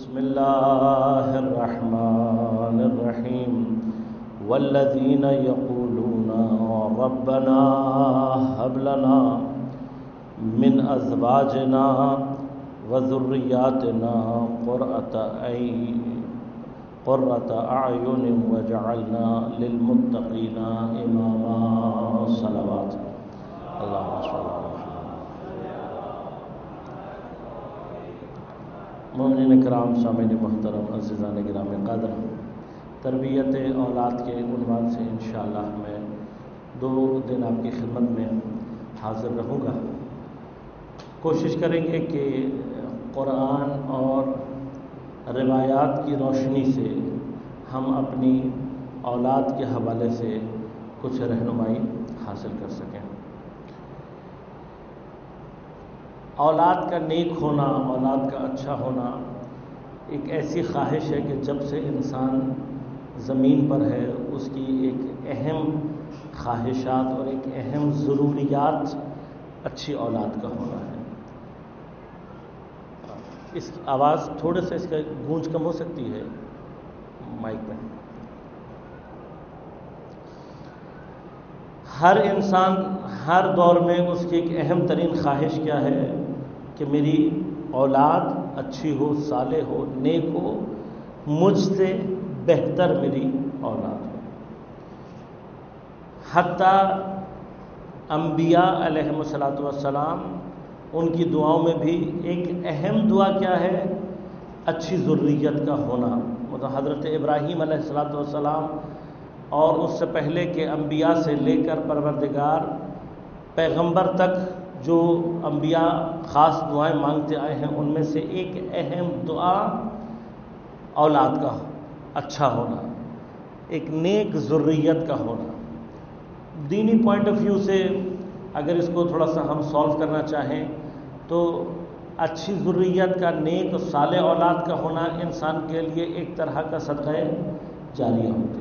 بسم اللہ الرحمن الرحیم والذین یقولون ربنا هب لنا من ازواجنا وذریاتنا قرۃ اعین وجعلنا للمتقین اماما صلوات اللہم صل علی مومنین کرام، سامعین محترم، عزیزان گرام قدر، تربیت اولاد کے عنوان سے انشاءاللہ میں 2 دن آپ کی خدمت میں حاضر رہوں گا۔ کوشش کریں گے کہ قرآن اور روایات کی روشنی سے ہم اپنی اولاد کے حوالے سے کچھ رہنمائی حاصل کر سکیں۔ اولاد کا نیک ہونا، اولاد کا اچھا ہونا ایک ایسی خواہش ہے کہ جب سے انسان زمین پر ہے اس کی ایک اہم خواہشات اور ایک اہم ضروریات اچھی اولاد کا ہونا ہے۔ اس کی آواز تھوڑے سے اس کا گونج کم ہو سکتی ہے مائک میں۔ ہر انسان ہر دور میں اس کی ایک اہم ترین خواہش کیا ہے کہ میری اولاد اچھی ہو، صالح ہو، نیک ہو، مجھ سے بہتر میری اولاد ہو۔ حتیٰ انبیاء علیہم السلام ان کی دعاؤں میں بھی ایک اہم دعا کیا ہے؟ اچھی ذریت کا ہونا۔ مطلب حضرت ابراہیم علیہ السلام اور اس سے پہلے کے انبیاء سے لے کر پروردگار پیغمبر تک جو انبیاء خاص دعائیں مانگتے آئے ہیں، ان میں سے ایک اہم دعا اولاد کا اچھا ہونا، ایک نیک ذریت کا ہونا۔ دینی پوائنٹ آف ویو سے اگر اس کو تھوڑا سا ہم سالو کرنا چاہیں تو اچھی ذریت کا، نیک و صالح اولاد کا ہونا انسان کے لیے ایک طرح کا صدقہ جاریہ ہوتی ہے۔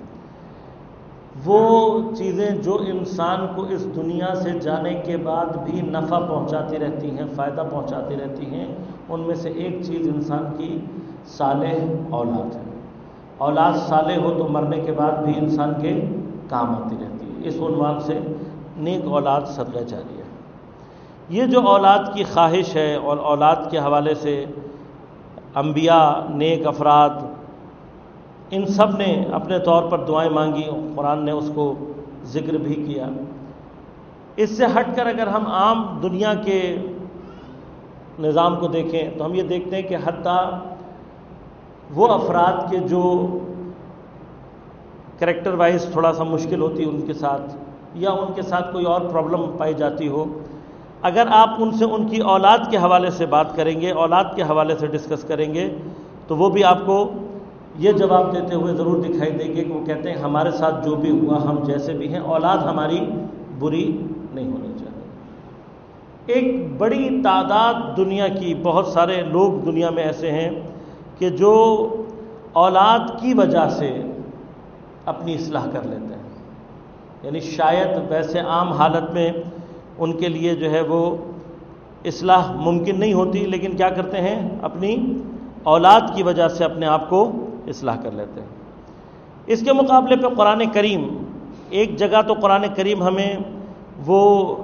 وہ چیزیں جو انسان کو اس دنیا سے جانے کے بعد بھی نفع پہنچاتی رہتی ہیں، فائدہ پہنچاتی رہتی ہیں، ان میں سے ایک چیز انسان کی صالح اولاد ہے۔ اولاد صالح ہو تو مرنے کے بعد بھی انسان کے کام آتی رہتی ہے۔ اس عنوان سے نیک اولاد صدقہ جاریہ ہے۔ یہ جو اولاد کی خواہش ہے اور اولاد کے حوالے سے انبیاء، نیک افراد، ان سب نے اپنے طور پر دعائیں مانگی، قرآن نے اس کو ذکر بھی کیا۔ اس سے ہٹ کر اگر ہم عام دنیا کے نظام کو دیکھیں تو ہم یہ دیکھتے ہیں کہ حتیٰ وہ افراد کے جو کریکٹر وائز تھوڑا سا مشکل ہوتی ہے ان کے ساتھ، یا ان کے ساتھ کوئی اور پرابلم پائی جاتی ہو، اگر آپ ان سے ان کی اولاد کے حوالے سے بات کریں گے، اولاد کے حوالے سے ڈسکس کریں گے، تو وہ بھی آپ کو یہ جواب دیتے ہوئے ضرور دکھائی دے گے کہ وہ کہتے ہیں ہمارے ساتھ جو بھی ہوا ہم جیسے بھی ہیں، اولاد ہماری بری نہیں ہونی چاہیے۔ ایک بڑی تعداد دنیا کی، بہت سارے لوگ دنیا میں ایسے ہیں کہ جو اولاد کی وجہ سے اپنی اصلاح کر لیتے ہیں، یعنی شاید ویسے عام حالت میں ان کے لیے جو ہے وہ اصلاح ممکن نہیں ہوتی، لیکن کیا کرتے ہیں؟ اپنی اولاد کی وجہ سے اپنے آپ کو اصلاح کر لیتے ہیں۔ اس کے مقابلے پہ قرآن کریم، ایک جگہ تو قرآن کریم ہمیں وہ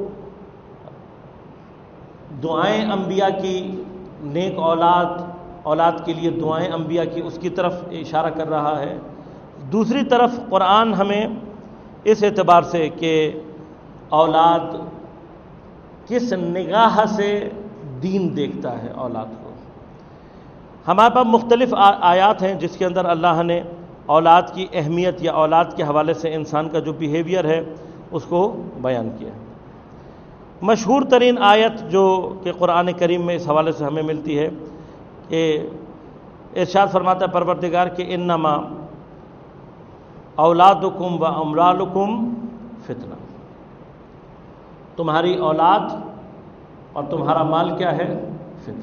دعائیں انبیاء کی، نیک اولاد کے لیے دعائیں انبیاء کی، اس کی طرف اشارہ کر رہا ہے۔ دوسری طرف قرآن ہمیں اس اعتبار سے کہ اولاد کس نگاہ سے دین دیکھتا ہے اولاد کو۔ ہمارے پاس مختلف آیات ہیں جس کے اندر اللہ نے اولاد کی اہمیت یا اولاد کے حوالے سے انسان کا جو بیہیویئر ہے اس کو بیان کیا۔ مشہور ترین آیت جو کہ قرآن کریم میں اس حوالے سے ہمیں ملتی ہے کہ ارشاد فرماتا ہے پروردگار کہ انما اولادکم و اموالکم فتنہ، تمہاری اولاد اور تمہارا مال کیا ہے؟ فتنہ۔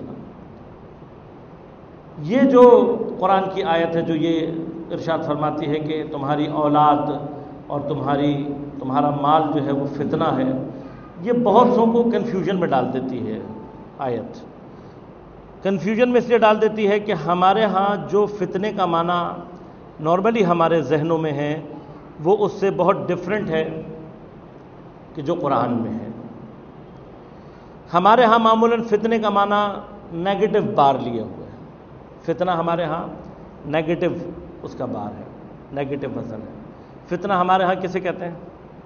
یہ جو قرآن کی آیت ہے جو یہ ارشاد فرماتی ہے کہ تمہاری اولاد اور تمہارا مال جو ہے وہ فتنہ ہے، یہ بہت سو کو کنفیوژن میں ڈال دیتی ہے آیت۔ کنفیوژن میں اس لیے ڈال دیتی ہے کہ ہمارے ہاں جو فتنے کا معنی نارملی ہمارے ذہنوں میں ہے وہ اس سے بہت ڈیفرنٹ ہے کہ جو قرآن میں ہے. ہمارے ہاں معمولاً فتنے کا معنی نیگیٹو بار لیے ہوئے ہے. فتنہ ہمارے ہاں نیگیٹو اس کا بار ہے، نیگیٹو وزن ہے. فتنہ ہمارے ہاں کسے کہتے ہیں؟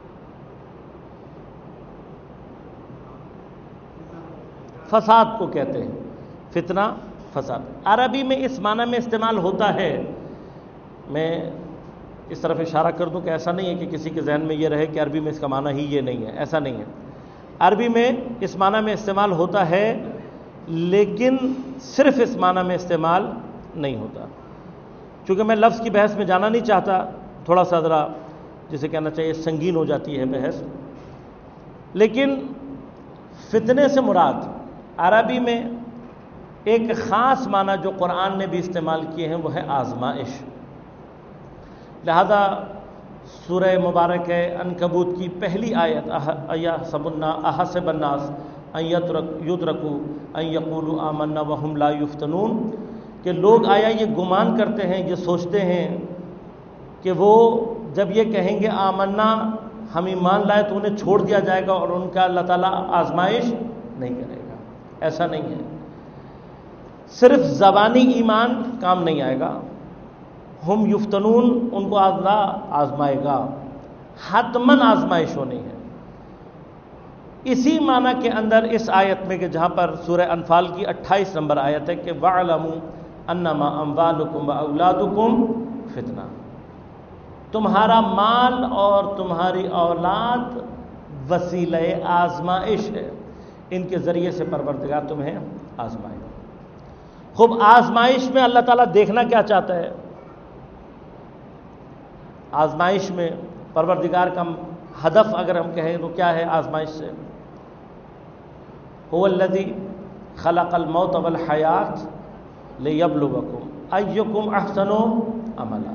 فساد کو کہتے ہیں. فتنہ فساد عربی میں اس معنی میں استعمال ہوتا ہے. میں اس طرف اشارہ کر دوں کہ ایسا نہیں ہے کہ کسی کے ذہن میں یہ رہے کہ عربی میں اس کا معنی ہی یہ نہیں ہے، ایسا نہیں ہے. عربی میں اس معنی میں استعمال ہوتا ہے لیکن صرف اس معنی میں استعمال نہیں ہوتا. چونکہ میں لفظ کی بحث میں جانا نہیں چاہتا، تھوڑا سا ذرا جسے کہنا چاہیے سنگین ہو جاتی ہے بحث. لیکن فتنے سے مراد عربی میں ایک خاص معنی جو قرآن نے بھی استعمال کیے ہیں وہ ہے آزمائش. لہذا سورہ مبارک عنکبوت کی پہلی آیت احسب الناس ان یترکوا ان یقولوا آمنا وہم لا یفتنون، کہ لوگ آیا یہ گمان کرتے ہیں، یہ سوچتے ہیں کہ وہ جب یہ کہیں گے آمنا ہم ایمان لائے تو انہیں چھوڑ دیا جائے گا اور ان کا اللہ تعالیٰ آزمائش نہیں کرے گا. ایسا نہیں ہے. صرف زبانی ایمان کام نہیں آئے گا. ہم یفتنون، ان کو اللہ آزمائے گا، حتماً آزمائش ہونی ہے. اسی معنی کے اندر اس آیت میں کہ جہاں پر سورہ انفال کی 28 نمبر آیت ہے کہ وَاعْلَمُوا أَنَّمَا أَمْوَالُكُمْ وَأَوْلَادُكُمْ فِتْنَةٌ، تمہارا مال اور تمہاری اولاد وسیلہ آزمائش ہے، ان کے ذریعے سے پروردگار تمہیں آزمائے گا. خوب آزمائش میں اللہ تعالیٰ دیکھنا کیا چاہتا ہے؟ آزمائش میں پروردگار کا ہدف اگر ہم کہیں تو کیا ہے آزمائش سے؟ هو الذی خلق الموت والحیات لیبلوکم ایکم احسن عملا.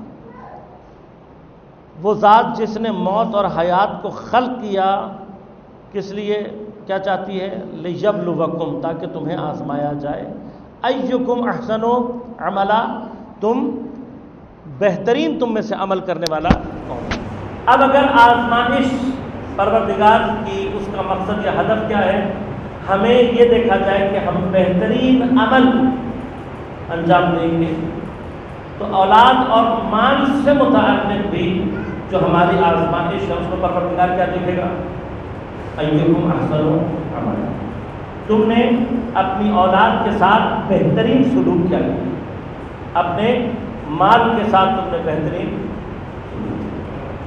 وہ ذات جس نے موت اور حیات کو خلق کیا کس لیے؟ کیا چاہتی ہے؟ لیبلوکم، تاکہ تمہیں آزمایا جائے. ایکم احسن عملا، تم بہترین تم میں سے عمل کرنے والا کون ہے. اب اگر آزمائش پروردگار کی اس کا مقصد یا ہدف کیا ہے؟ ہمیں یہ دیکھا جائے کہ ہم بہترین عمل انجام دیں گے، تو اولاد اور مال سے متعلق بھی جو ہماری آزمائش ہے اس کو پروردگار کیا دیکھے گا؟ ایکم احسن عملا. تم نے اپنی اولاد کے ساتھ بہترین سلوک کیا، اپنے مال کے ساتھ تم نے بہترین سلوک کیا.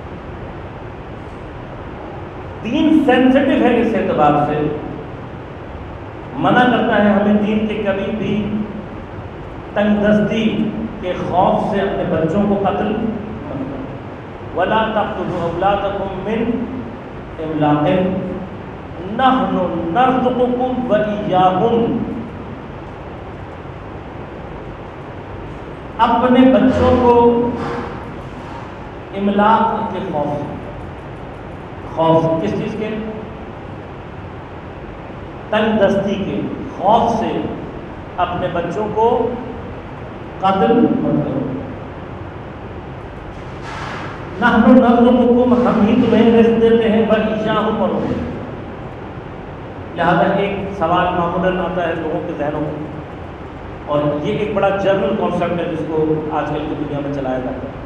دین سینسٹیو ہے اس اعتبار سے، منع کرتا ہے ہمیں دین کے کبھی بھی تنگ دستی کے خوف سے اپنے بچوں کو قتل مت کرو. وَلَا تَقْتُلُوا أَوْلَادَكُم مِّنْ إِمْلَاقٍ نَحْنُ نَرْزُقُكُمْ وَإِيَّاهُمْ. اپنے بچوں کو املاق کے خوف کس چیز کے؟ تنگ دستی کے خوف سے اپنے بچوں کو قتل مت کرو. نحن نرزقکم، ہم ہی تمہیں رزق دیتے ہیں، وَإِيَّاهُمْ، اور انہیں. لہذا ایک سوال معمولاً آتا ہے لوگوں کے ذہنوں میں، اور یہ ایک بڑا جنرل کانسیپٹ ہے جس کو آج کل کی دنیا میں چلایا جاتا ہے.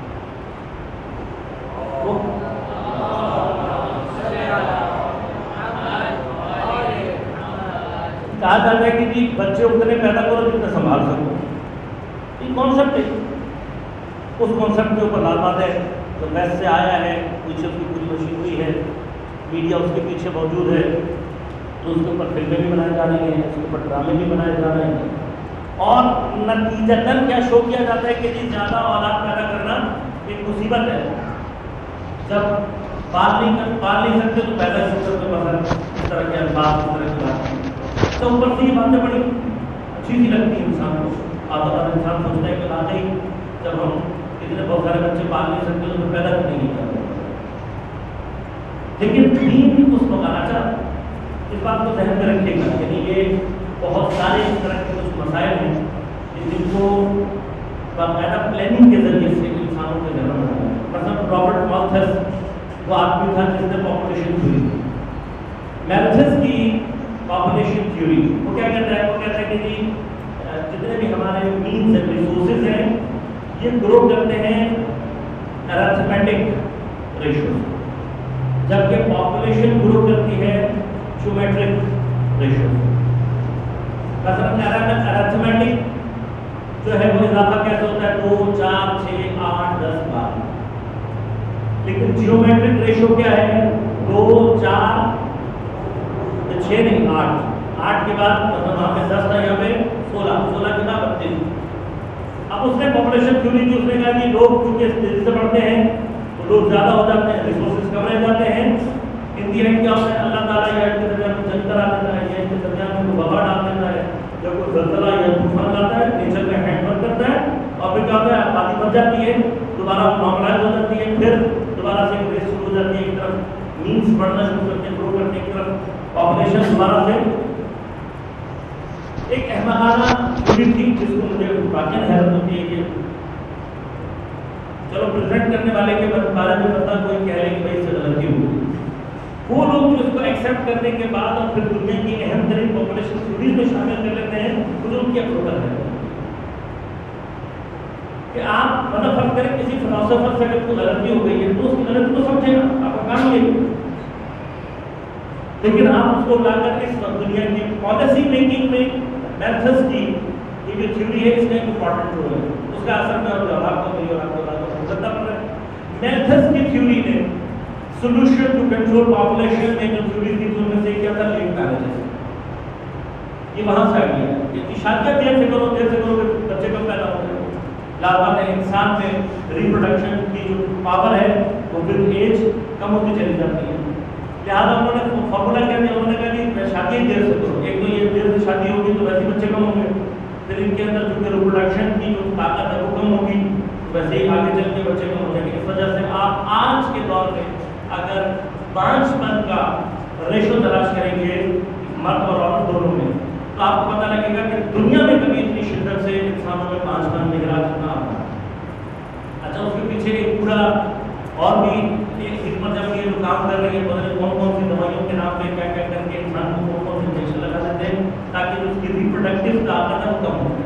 کہا جاتا ہے کہ جی بچے اتنے پیدا کرو جتنے سنبھال سکو. یہ کانسیپٹ ہے، اس کانسیپٹ کے اوپر لازمات ہے جو ویسٹ سے آیا ہے، پیچھے اس کی پوری مشینری ہے، میڈیا اس کے پیچھے موجود ہے، تو اس کے اوپر فلمیں بھی بنائی جا رہی ہیں، اس کے اوپر ڈرامے بھی بنائے جا رہے ہیں، اور نتیجتاً کیا شو کیا جاتا ہے کہ جی زیادہ اولاد پیدا کرنا ایک مصیبت ہے. جب پال نہیں سکتے تو پیدا نہیں سکتے، مثلا اس طرح کے الفاظ، اس طرح کی باتیں. تو اوپر سے یہ باتیں بڑی اچھی سی لگتی ہیں انسان کو. انسان سوچتا ہے کہ واقعی جب ہم اتنے بہت سارے بچے پال نہیں سکتے تو پیدا نہیں کرتے. لیکن دین بھی کچھ مکانا چاہتا، اس بات کو ذہن میں رکھے گا. یعنی یہ بہت سارے اس طرح کے کچھ مسائل ہیں جن کو باقاعدہ پلاننگ کے ذریعے سے انسانوں کے جنم بنایا ہے. مثلاً رابرٹ مالتھس وہ آدمی تھا جس نے پاپولیشن تھیوری. میلتھس کی پاپولیشن تھیوری وہ کیا کہتا ہے؟ وہ کہتا ہے کہ جی جتنے بھی ہمارے مینز اینڈ ریسورسز ہیں یہ گرو کرتے ہیں ارتھمیٹک ریشو، جبکہ پاپولیشن گرو کرتی ہے جیومیٹرک ریشو. مثلاً ارتھمیٹک جو ہے وہ اضافہ کیسے ہوتا ہے؟ 2 4 6 8 10 12. لیکن جیومیٹرک ریشو کیا ہے؟ 2 4 6 نہیں 8 کے بعد مطلب وہاں پہ 10 تھا، یہاں پہ 16 کے بعد 32. اب اس نے پاپولیشن تھیوری کی، اس نے کہا کہ لوگ کیونکہ تیزی سے بڑھتے ہیں تو لوگ زیادہ ہو جاتے ہیں، ریسورسز کم رہ جاتے ہیں. ان دی اینڈ کیا ہوتا ہے؟ اللہ تعالیٰ یا ان کے درمیان میں جنگ کرا دیتا ہے، یا ان کے درمیان میں کوئی وبا ڈال دیتا ہے، جب کوئی زلزلہ یا طوفان لاتا ہے نیچر کا ہینڈ ورک کرتا ہے اور پھر کیا ہوتا ہے؟ آبادی بڑھ جاتی ہے، دوبارہ نارملائز ہو جاتی ہے، پھر دوبارہ سے ریس شروع ہو جاتی ہے. ایک طرف مینس بڑھنا شروع کرتے ہیں، گرو کرتے ہیں، ایک طرف پاپولیشن دوبارہ سے. ایک احمقانہ تھی جس کو مجھے واقعی حیرت ہوتی ہے کہ چلو پریزنٹ کرنے والے کے بارے میں پتا کوئی کہہ لے کہ بھائی اس سے غلطی ہوئی. وہ لوگ جو اس کو ایکسیپٹ کرنے کے بعد اور پھر دنیا کی اہم ترین پاپولیشن تھیوریز میں شامل کر لیتے ہیں، خود ان کی اپروول ہے کہ آپ مطلب فرض کریں کسی فلاسفر سے اگر کوئی غلطی ہو گئی ہے تو اس کی غلطی کو سمجھے گا، آپ کا کام یہ. لیکن آپ اس کو لا کر اس دنیا کی پالیسی میکنگ میں میتھڈس کی یہ جو تھیوری ہے اس کا ایک امپورٹنٹ رول ہے. اس کا اثر میں اور آپ کو ملی اور آپ کو کرنا پڑ رہا ہے. میتھڈس کی تھیوری نے سولوشن ٹو کنٹرول پاپولیشن میں جو تھیوری تھی ان میں سے کیا تھا؟ Love marriages. یہ وہاں سے آ گیا ہے کہ شادیاں دیر سے کرو کہ بچے کم پیدا ہوتے ہیں. لازمات ہے انسان میں ریپروڈکشن کی جو پاور ہے وہ ود ایج کم ہوتی چلی جاتی ہے. لہٰذا انہوں نے فارمولا کیا دیا؟ انہوں نے کہا کہ شادی دیر سے کرو. ایک تو یہ دیر سے شادی ہوگی تو ویسے بچے کم ہوں گے، پھر ان کے اندر جو ریپروڈکشن کی جو طاقت ہے وہ کم ہوگی، ویسے ہی آگے چل کے بچے کم ہو جائیں گے. اس وجہ سے آپ آج کے دور میں اگر 5 پن کا ریشو تلاش کریں گے مرد اور عورت دونوں میں تو آپ کو پتہ لگے گا کہ دنیا میں کبھی اتنی شدت سے انسانوں میں 5 پن نگراں کتنا آتا ہے. اچھا اس کے پیچھے ایک پورا اور بھی حکمت جب یہ کام کر رہے ہیں پتہ نہیں کون سی دوائیوں کے نام پہ کیا کر کے انسان کو کون سے انجیکشن لگا دیتے ہیں تاکہ اس کی ریپروڈکٹیو طاقت ہے وہ کم ہو جائے.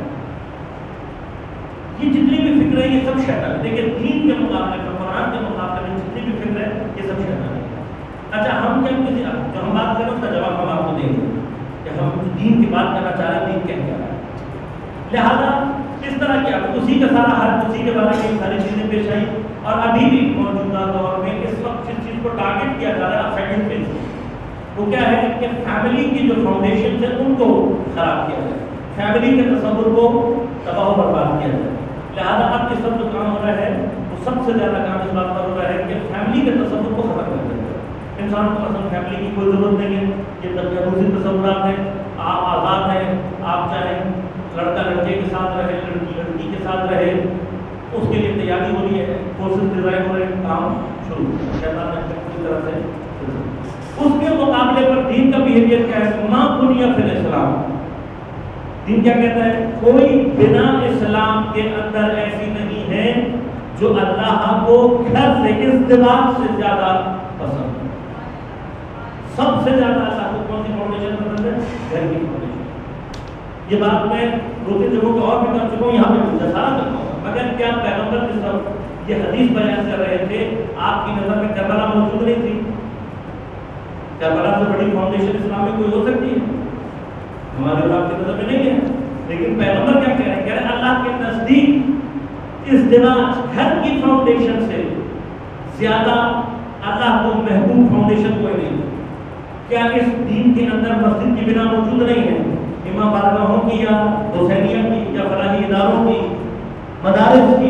یہ جتنی بھی فکر ہے یہ سب شیطان ہے. دیکھیں دین کے مقابلے میں، قرآن کے مقابلے میں جتنی بھی فکر ہے یہ سب شیطان ہے. اچھا ہم کیا کسی جو ہم بات کریں اس کا جواب ہم آپ کو دیں گے کہ ہم دین کی بات کرنا چاہ رہے ہیں، دین کیا رہا ہے. لہٰذا اس طرح کیا اسی کا سارا حل اسی کے بارے میں ساری چیزیں پیش آئی. اور ابھی بھی موجودہ دور میں اس وقت جس چیز کو ٹارگیٹ کیا جا رہا ہے سیکنڈ فیز وہ کیا ہے کہ فیملی کی جو فاؤنڈیشن ہے ان کو خراب کیا جائے، فیملی کے تصور کو تباہ و برباد کیا جائے. لہٰذا اب اس وقت جو کام ہو رہا ہے وہ سب سے زیادہ کام اس بات پر ہو رہا ہے کہ فیملی کے تصور کو ختم کر دیا جائے. انسان کو اصل فیملی کی کوئی ضرورت نہیں ہے. یہ تجاوزی تصورات ہیں، آپ آزاد ہیں، آپ چاہیں لڑکا لڑکے کے ساتھ رہے، لڑکی لڑکی کے ساتھ رہے، اس کے لیے تیاری ہو رہی ہے، کورسز ڈیزائن ہو رہے ہیں، کام شروع شیطان نے پوری طرح سے. اس کے مقابلے پر دین کا بیہیویئر کیا ہے؟ ما بنی فی الاسلام. دین کیا کہتا ہے؟ کوئی بنا اسلام کے اندر ایسی نہیں ہے جو اللہ کو گھر سے ازدواج سے زیادہ پسند ہے. سب سے زیادہ اللہ کو کون سی فاؤنڈیشن پسند ہے؟ گھر کی فاؤنڈیشن. یہ بات میں 2-3 جگہوں پہ اور بھی کر چکا ہوں، یہاں پہ مجھے سارا کرتا ہوں. مگر کیا پیغمبر جس وقت یہ حدیث بیان کر رہے تھے آپ کی نظر میں کربلا موجود نہیں تھی؟ کربلا سے بڑی فاؤنڈیشن اسلام میں کوئی ہو سکتی ہے؟ ہمارے آپ کی نظر میں نہیں ہے. لیکن پیغمبر کیا کہہ رہے ہیں؟ کہہ رہے ہیں اللہ کے نزدیک ازدواج گھر کی فاؤنڈیشن سے زیادہ اللہ کو محبوب فاؤنڈیشن کوئی نہیں. کیا اس دین کے اندر مسجد کی بنا موجود نہیں ہے؟ امام بارگاہوں کی یا حسینیہ کی یا فلاحی اداروں کی، مدارس کی،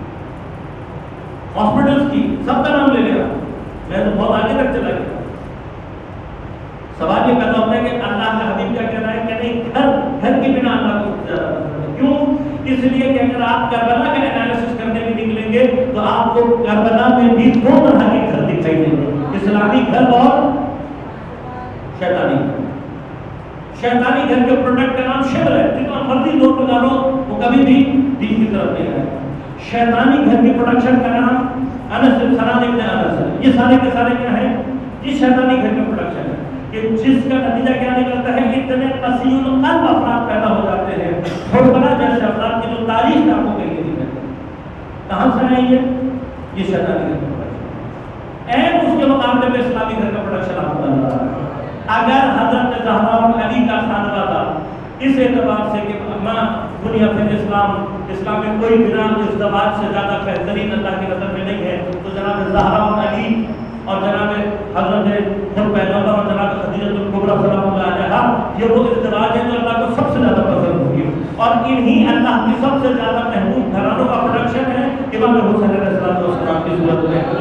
ہاسپٹلس کی، سب کا نام لے لیا. میں تو بہت آگے تک چلا گیا. سوال یہ پیدا ہوتا ہے کہ اللہ کا حبیب کیا کہہ رہا ہے کہ نہیں گھر کی بنا اللہ کو زیادہ پسند ہے. کیوں؟ اس لیے کہ اگر آپ کربلا کا انالیسس کرنے بھی نکلیں گے تو آپ کو کربلا میں بھی 2 طرح کے گھر دکھائی دیں گے، اسلامی گھر اور شیطانی گھر. شیطانی گھر کے پروڈکٹ کا نام شبر ہے، جتنا مرضی زور لگا لو وہ کبھی بھی دین کی طرف نہیں آئے گا۔ شیطانی گھر کی پروڈکشن کا نام انس بن سلام ابن انس ہے۔ یہ سارے کے سارے کیا ہیں؟ یہ شیطانی گھر کا پروڈکشن ہے کہ جس کا نتیجہ کیا نکلتا ہے، اتنے قسیل القلب افراد پیدا ہو جاتے ہیں، بڑا جیسے افراد کی جو تاریخ آپ کو کہیں گے کہاں سے آئی ہے؟ یہ شیطانی گھر کا پروڈکشن ہے۔ اس کے مقابلے میں اسلامی گھر کا پروڈکشن آپ کو نظر آ رہا ہے۔ اگر حضرت زہرا اور علی کا خانوادہ اس اعتبار سے کہ ماں بنیاد اسلام میں کوئی بنا ازدواج سے زیادہ بہترین اللہ کی نظر میں نہیں ہے، تو جناب زہرا اور علی اور جناب حضرت پیغمبر اور جناب خدیجہ الکبریٰ سلام اللہ علیہا، یہ وہ ازدواج ہے جو اللہ کو سب سے زیادہ پسند ہوگی، اور انہی اللہ کی سب سے زیادہ محبوب گھرانوں کا پروڈکشن ہے امام حسین علیہ السلام کی صورت میں۔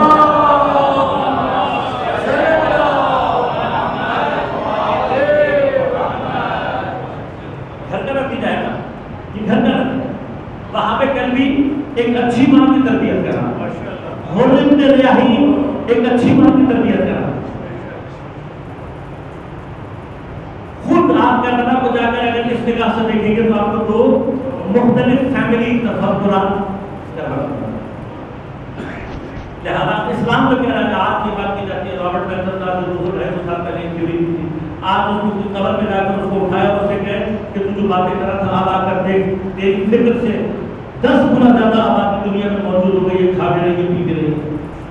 وہاں پہ قلبی ایک اچھی ماں کی تربیت کرنا، حرم ریاحی ایک اچھی ماں کی تربیت کرنا۔ خود آپ کا بنا کو جا کر اگر اس نگاہ سے دیکھیں گے تو آپ کو دو مختلف فیملی تصورات کرنا، لہذا اسلام میں کہہ رہا ہے آج کی بات کی جاتی ہے رابرٹ بینسن صاحب جو بزرگ ہے 2 سال پہلے ایک تھیوری تھی، آج اس کو قبر میں جا کر اس کو اٹھایا اور اسے کہے کہ تو جو باتیں کر رہا تھا آ کر دیکھ، تیری فکر سے 10 گنا زیادہ آبادی دنیا میں موجود ہو گئی ہے، کھا بھی رہی ہے، پی بھی رہی ہے۔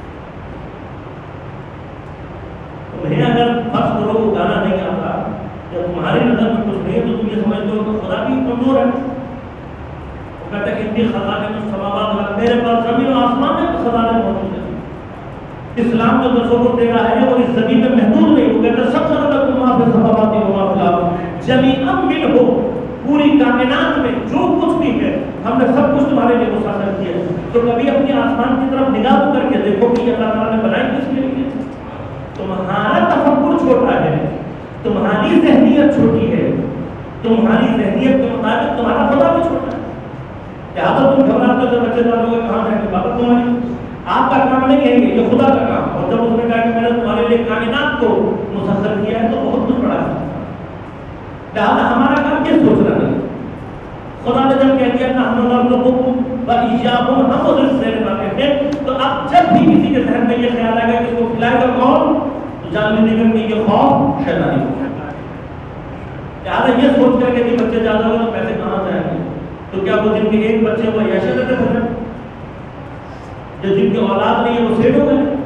تمہیں اگر فرض کرو وہ گانا نہیں آتا یا تمہاری نظر میں کچھ نہیں ہے تو تم یہ سمجھتے ہو کہ خدا بھی کمزور ہے۔ وہ کہتا ہے اتنی خزانے میں سماوات، میرے پاس زمین و آسمان میں خزانے موجود ہیں۔ اسلام جو تصور دے رہا ہے وہ اس زمین میں محدود نہیں، وہ کہتا ہے سب سے زیادہ تم وہاں پہ سماواتی ہو وہاں پہ جمیعاً من ہو، پوری کائنات میں جو کچھ بھی ہے ہم نے سب کچھ تمہارے لیے مسخر کیا ہے۔ تو کبھی اپنی آسمان کی طرف نگاہ کر کے دیکھو کہ اللہ تعالیٰ نے بنائی کس کے لیے؟ تمہارا تفکر چھوٹا ہے، تمہاری ذہنیت چھوٹی ہے، تمہاری ذہنیت کے مطابق تمہارا خدا بھی چھوٹا ہے۔ لہٰذا تم گھبراتے ہو بچے جانو گے کہاں جائیں گے، بابا تمہاری آپ کا کام نہیں ہے یہ خدا کا کام، اور جب اس نے کہا کہ میں نے تمہارے لیے کائنات کو مسخر کیا ہے تو بہت کچھ بڑا ہے۔ لہٰذا ہمارا کام کیا سوچنا نہیں، خدا نے جب کہہ دیا نحن نرزقکم وإیاکم، ہم وہ رزق دینے والے ہیں، تو اب جب بھی کسی کے ذہن میں یہ خیال آئے گا کہ اس کو کھلائے گا کون، تو جان لیجیے گا کہ یہ خوف شیطانی ہے۔ لہٰذا یہ سوچ کر کے کہ بچے زیادہ ہوگا تو پیسے کہاں سے آئیں گے، تو کیا وہ جن کے ایک بچے کو عیاشی دیتے بھجن، جو جن کی اولاد نہیں ہے وہ سیٹ ہو گئے؟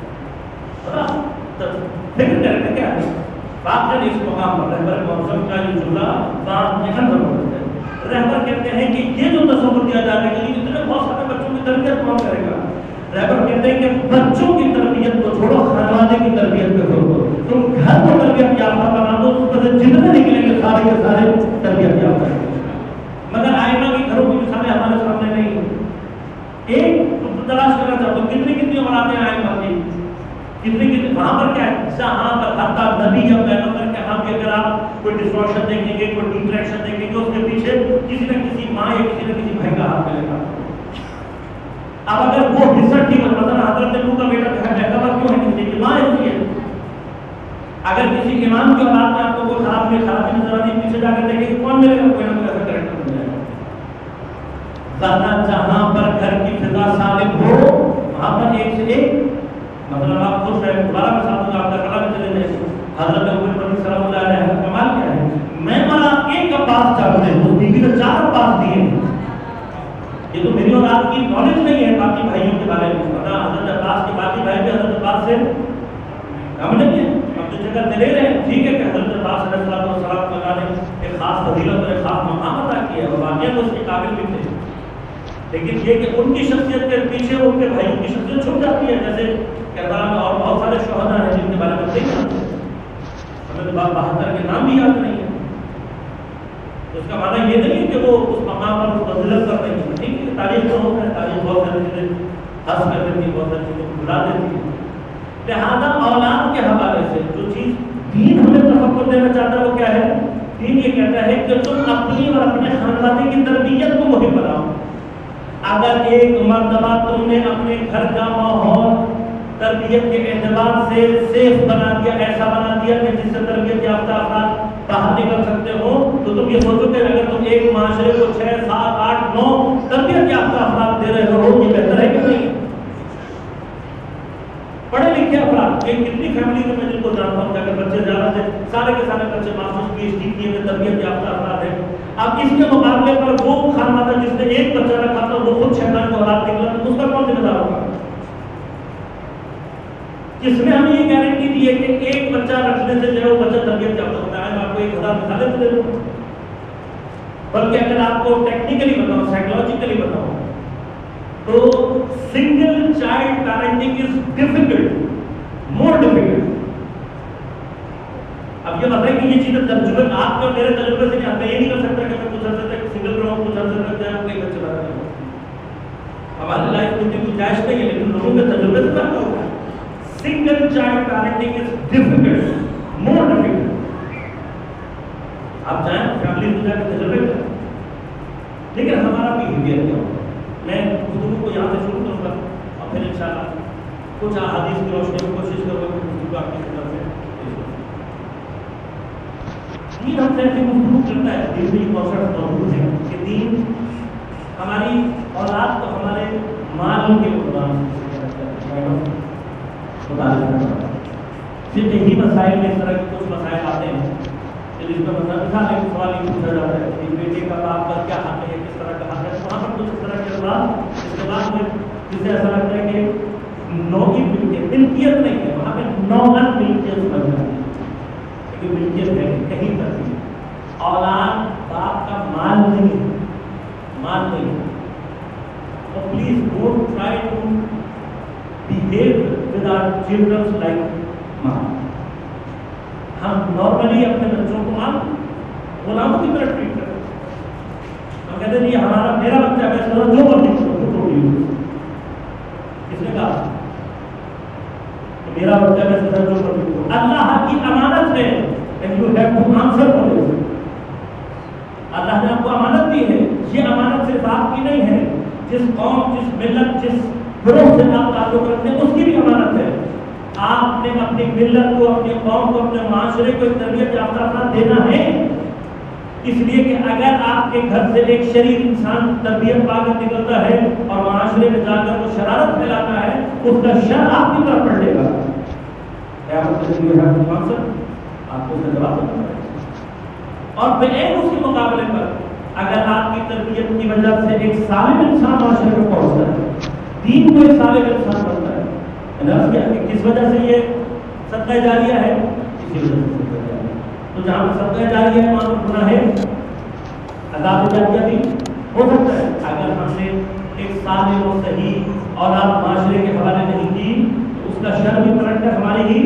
فکر کریں کیا ہے بات ہے اس مقام پر رہبر موسم کا یہ جملہ بات میں اہم ضرورت ہے۔ رہبر کہتے ہیں کہ یہ جو تصور دیا جاتا ہے کہ اتنے بہت سارے بچوں کی تربیت کون کرے گا، رہبر کہتے ہیں کہ بچوں کی تربیت کو چھوڑو، خانوادے کی تربیت پہ چھوڑو، تم گھر کو تربیت یافتہ بنا دو، اس میں سے جتنے نکلیں گے سارے کے سارے تربیت یافتہ ہیں۔ مگر آئمہ کی گھروں کی مثالیں ہمارے سامنے نہیں ہیں۔ ایک تلاش کرنا چاہتا ہوں کتنی اولادیں آئمہ کی، کتنی وہاں پر کیا ہے، جہاں پر حتیٰ نبی یا پیغمبر کے ہاں بھی اگر آپ کوئی ڈسٹورشن دیکھیں گے، کوئی ڈسٹریکشن دیکھیں گے، اس کے پیچھے کسی نہ کسی ماں یا کسی نہ کسی بھائی کا ہاتھ ملے گا۔ اب اگر وہ حصہ ٹھیک ہے، مثلا حضرت نوح کا بیٹا پیغمبر کیوں ہے، کسی کی ماں ایسی ہے۔ اگر کسی امام کی اولاد میں آپ کو کوئی خرابی نظر آتی ہے، پیچھے جا کر دیکھیں کہ کون ملے گا، کوئی نہ کوئی ایسا کریکٹر مل جائے گا۔ جہاں پر گھر کی فضا سالم ہو وہاں پر ایک سے ایک، مثلا آپ خوش رہے، دوبارہ میں ساتھ آپ کا کلام میں چلے جائیں، حضرت عمر بن سلام اللہ علیہ کا کمال کیا ہے، میں مانا ایک عباس چاہتے ہیں، اس بیوی نے 4 عباس دیے ہیں۔ یہ تو میری اور آپ کی نالج نہیں ہے باقی بھائیوں کے بارے میں، ورنہ حضرت عباس کے باقی بھائی بھی حضرت عباس سے کم نہیں ہے، اب تو جگہ دے رہے ہیں۔ ٹھیک ہے کہ حضرت عباس علیہ السلام کو اللہ نے ایک خاص فضیلت اور ایک خاص مقام عطا کیا ہے، اور واقعہ تو اس کے قابل بھی تھے، لیکن یہ کہ ان کی شخصیت کے پیچھے ان کے بھائیوں کی شخصیت چھپ جاتی ہے، جیسے کربلا میں اور بہت سارے شہداء ہیں جن کے بارے میں نہیں جانتے، ہمیں تو 72 کے نام بھی یاد نہیں ہے۔ تو اس کا معنی یہ نہیں ہے کہ وہ اس مقام پر اس فضیلت کر رہی ہے، ٹھیک ہے تاریخ تو ہوتا ہے، تاریخ بہت ساری چیزیں حس کر دیتی ہے، بہت ساری چیزیں بھلا دیتی ہے۔ لہٰذا اولاد کے حوالے سے جو چیز دین ہمیں تفکر دینا چاہتا ہے وہ کیا ہے، دین یہ کہتا ہے کہ تم اپنی اور اپنے خاندان کی تربیت کو مہم بناؤ۔ اگر ایک مرتبہ تم نے اپنے گھر کا ماحول تربیت کے اعتبار سے سیف بنا دیا، ایسا بنا دیا کہ جس سے تربیت یافتہ افراد باہر نکل سکتے ہو تو تم یہ سوچو کہ اگر تم ایک معاشرے کو 6 7 8 9 تربیت یافتہ افراد دے رہے ہو یہ بہتر ہے کہ نہیں؟ پڑھے لکھے افراد ایک کتنی فیملی میں جن کو جانتا ہوں کہ اگر بچے زیادہ سے سارے کے سارے بچے ماسٹرز پی ایچ ڈی کیے ہوئے تربیت یافتہ افراد ہیں. اب اس کے مقابلے پر وہ خانوادہ جس نے ایک بچہ رکھا تھا وہ خود شیطان کا اولاد نکلا تو اس کا کون ذمہ دار ہوگا؟ جس نے ہمیں یہ گارنٹی دی ہے کہ ایک بچہ رکھنے سے جو ہے وہ بچہ تربیت یافتہ ہوتا ہے. میں آپ کو 1000 مثالیں دے دوں بلکہ اگر آپ کو ٹیکنیکلی بتاؤں سائیکولوجیکلی بتاؤں تو single child parenting is difficult, more difficult. اب یہ بتائیں کہ یہ چیزیں تجربے آپ کے اور میرے تجربے سے نہیں آتے. یہ نہیں کر سکتا کہ میں کچھ عرصے تک سنگل رہوں, کچھ عرصے تک جائیں کئی بچے پیدا کروں. ہماری لائف میں کوئی گنجائش نہیں ہے لیکن لوگوں کے تجربے سے پیدا ہوگا. Single child parenting is difficult, more difficult. آپ چاہیں فیملی میں جا کے تجربے کریں لیکن ہمارا بیہیویئر کیا ہوگا. میں گفتگو کو یہاں سے شروع کروں گا اور پھر انشاءاللہ کچھ احادیث کی روشنی میں کوشش کروں گا کہ گفتگو آپ کی طرف سے دین ہم سے ایسی گفتگو کرتا ہے. دین بھی کانسیپٹ موجود ہے کہ دین ہماری اولاد کو ہمارے مال کے قربان صرف یہی مسائل میں اس طرح کے کچھ مسائل آتے ہیں جس میں مثال ایک سوال یہ پوچھا جاتا ہے کہ بیٹے کا باپ کا کیا حق ہے, کس طرح کا حق ہے. وہاں پر کچھ اس طرح کے بعد اس کے بعد میں جسے ایسا لگتا ہے کہ نوعی ملکیت نہیں ہے, وہاں پہ نوعن ملکیت بن جاتی ہے. لیکن ملکیت ہے کہیں پر بھی اولاد باپ کا مال نہیں ہے, مال نہیں ہے. تو please don't try to behave with our children like mom. ہم نارملی اپنے بچوں کو مال غلاموں کی طرح ٹریٹ کرتے ہیں. ہم کہتے ہیں یہ ہمارا میرا بچہ ہے, میں جو مرضی کروں. کس نے کہا کہ میرا بچہ ہے, میں جو مرضی کروں؟ اللہ کی امانت ہے and you have to answer for this. اللہ نے آپ کو امانت دی ہے. یہ امانت صرف آپ کی نہیں ہے, جس قوم, جس ملت, جس گروہ سے آپ تعلق رکھتے ہیں اس کی بھی امانت ہے. آپ نے اپنی ملت کو, اپنی قوم کو, اپنے معاشرے کو ایک تربیت یافتہ افراد دینا ہے. اس لیے کہ اگر آپ کے گھر سے ایک شریر انسان تربیت پا کر نکلتا ہے اور معاشرے میں جا کر وہ شرارت پھیلاتا ہے, اس کا شر آپ کی طرف پڑ لے گا. آپ کو اس کا جواب دینا پڑے گا. اور بالعکس اس کے مقابلے پر اگر آپ کی تربیت کی وجہ سے ایک صالح انسان معاشرے میں پہنچتا ہے, دین کو ایک صالح انسان بنتا ہے, کس وجہ سے یہ صدقہ جاریہ ہے؟ اسی وجہ سے صدقہ جاریہ. تو جہاں پر صدقہ جاریہ ہے وہاں پر گناہ ہے, عذاب جاریہ بھی ہو سکتا ہے. اگر ہم نے ایک صالح و صحیح اولاد معاشرے کے حوالے نہیں کی تو اس کا شر بھی پلٹ کر ہماری ہی.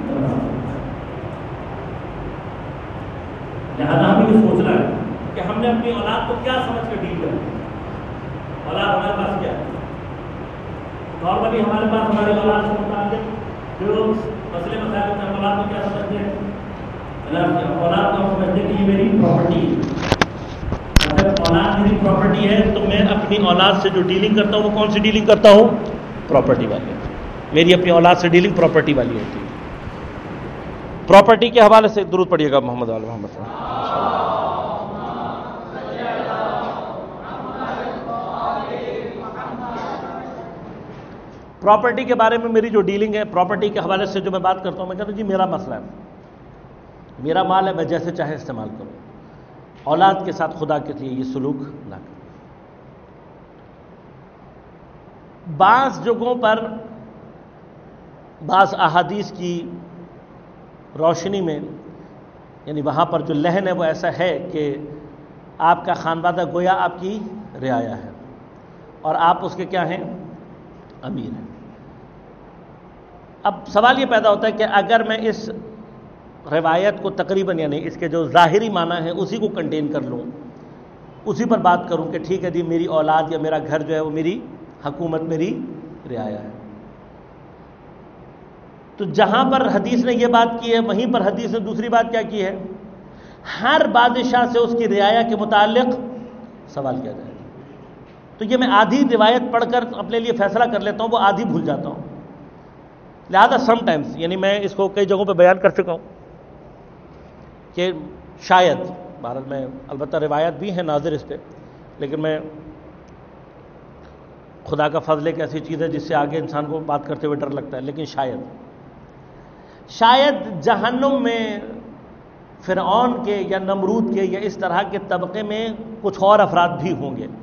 لہٰذا ہمیں یہ سوچنا ہے کہ ہم نے اپنی اولاد کو کیا سمجھ کر ڈیل کرنا. اولاد ہمارے پاس کیا ہے؟ نارملی ہمارے پاس ہماری اولاد سے متعلق جو مسئلے مسائل ہوتے ہیں, اولاد کو کیا سمجھتے ہیں؟ اولاد کو ہم سمجھتے ہیں کہ یہ میری پراپرٹی ہے. اگر اولاد میری پراپرٹی ہے تو میں اپنی اولاد سے جو ڈیلنگ کرتا ہوں وہ کون سی ڈیلنگ کرتا ہوں؟ پراپرٹی والی. میری اپنی اولاد سے ڈیلنگ پراپرٹی والی ہوتی ہے. پراپرٹی کے حوالے سے درود پڑھیے گا محمد علی محمد صلی اللہ علیہ وسلم. پراپرٹی کے بارے میں میری جو ڈیلنگ ہے, پراپرٹی کے حوالے سے جو میں بات کرتا ہوں, میں کہتا ہوں جی میرا مسئلہ ہے, میرا مال ہے, میں جیسے چاہے استعمال کروں. اولاد کے ساتھ خدا کے لیے یہ سلوک نہ کروں. بعض جگہوں پر بعض احادیث کی روشنی میں, یعنی وہاں پر جو لہن ہے وہ ایسا ہے کہ آپ کا خانوادہ گویا آپ کی رعایا ہے اور آپ اس کے کیا ہیں؟ امیر ہیں. اب سوال یہ پیدا ہوتا ہے کہ اگر میں اس روایت کو تقریباً, یعنی اس کے جو ظاہری معنی ہے اسی کو کنٹین کر لوں, اسی پر بات کروں کہ ٹھیک ہے جی میری اولاد یا میرا گھر جو ہے وہ میری حکومت, میری رعایا ہے, تو جہاں پر حدیث نے یہ بات کی ہے وہیں پر حدیث نے دوسری بات کیا کی ہے؟ ہر بادشاہ سے اس کی رعایا کے متعلق سوال کیا جائے. تو یہ میں آدھی روایت پڑھ کر اپنے لیے فیصلہ کر لیتا ہوں, وہ آدھی بھول جاتا ہوں. لہذا سم ٹائمز, یعنی میں اس کو کئی جگہوں پہ بیان کر چکا ہوں کہ شاید بھارت میں البتہ روایت بھی ہیں ناظر اس پہ، لیکن میں خدا کا فضل ایک ایسی چیز ہے جس سے آگے انسان کو بات کرتے ہوئے ڈر لگتا ہے، لیکن شاید جہنم میں فرعون کے یا نمرود کے یا اس طرح کے طبقے میں کچھ اور افراد بھی ہوں گے،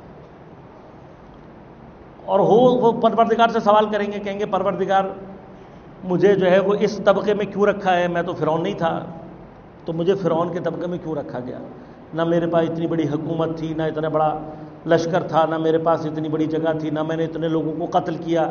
اور وہ پروردگار سے سوال کریں گے، کہیں گے پروردگار مجھے جو ہے وہ اس طبقے میں کیوں رکھا ہے، میں تو فرعون نہیں تھا، تو مجھے فرعون کے طبقے میں کیوں رکھا گیا؟ نہ میرے پاس اتنی بڑی حکومت تھی، نہ اتنا بڑا لشکر تھا، نہ میرے پاس اتنی بڑی جگہ تھی، نہ میں نے اتنے لوگوں کو قتل کیا،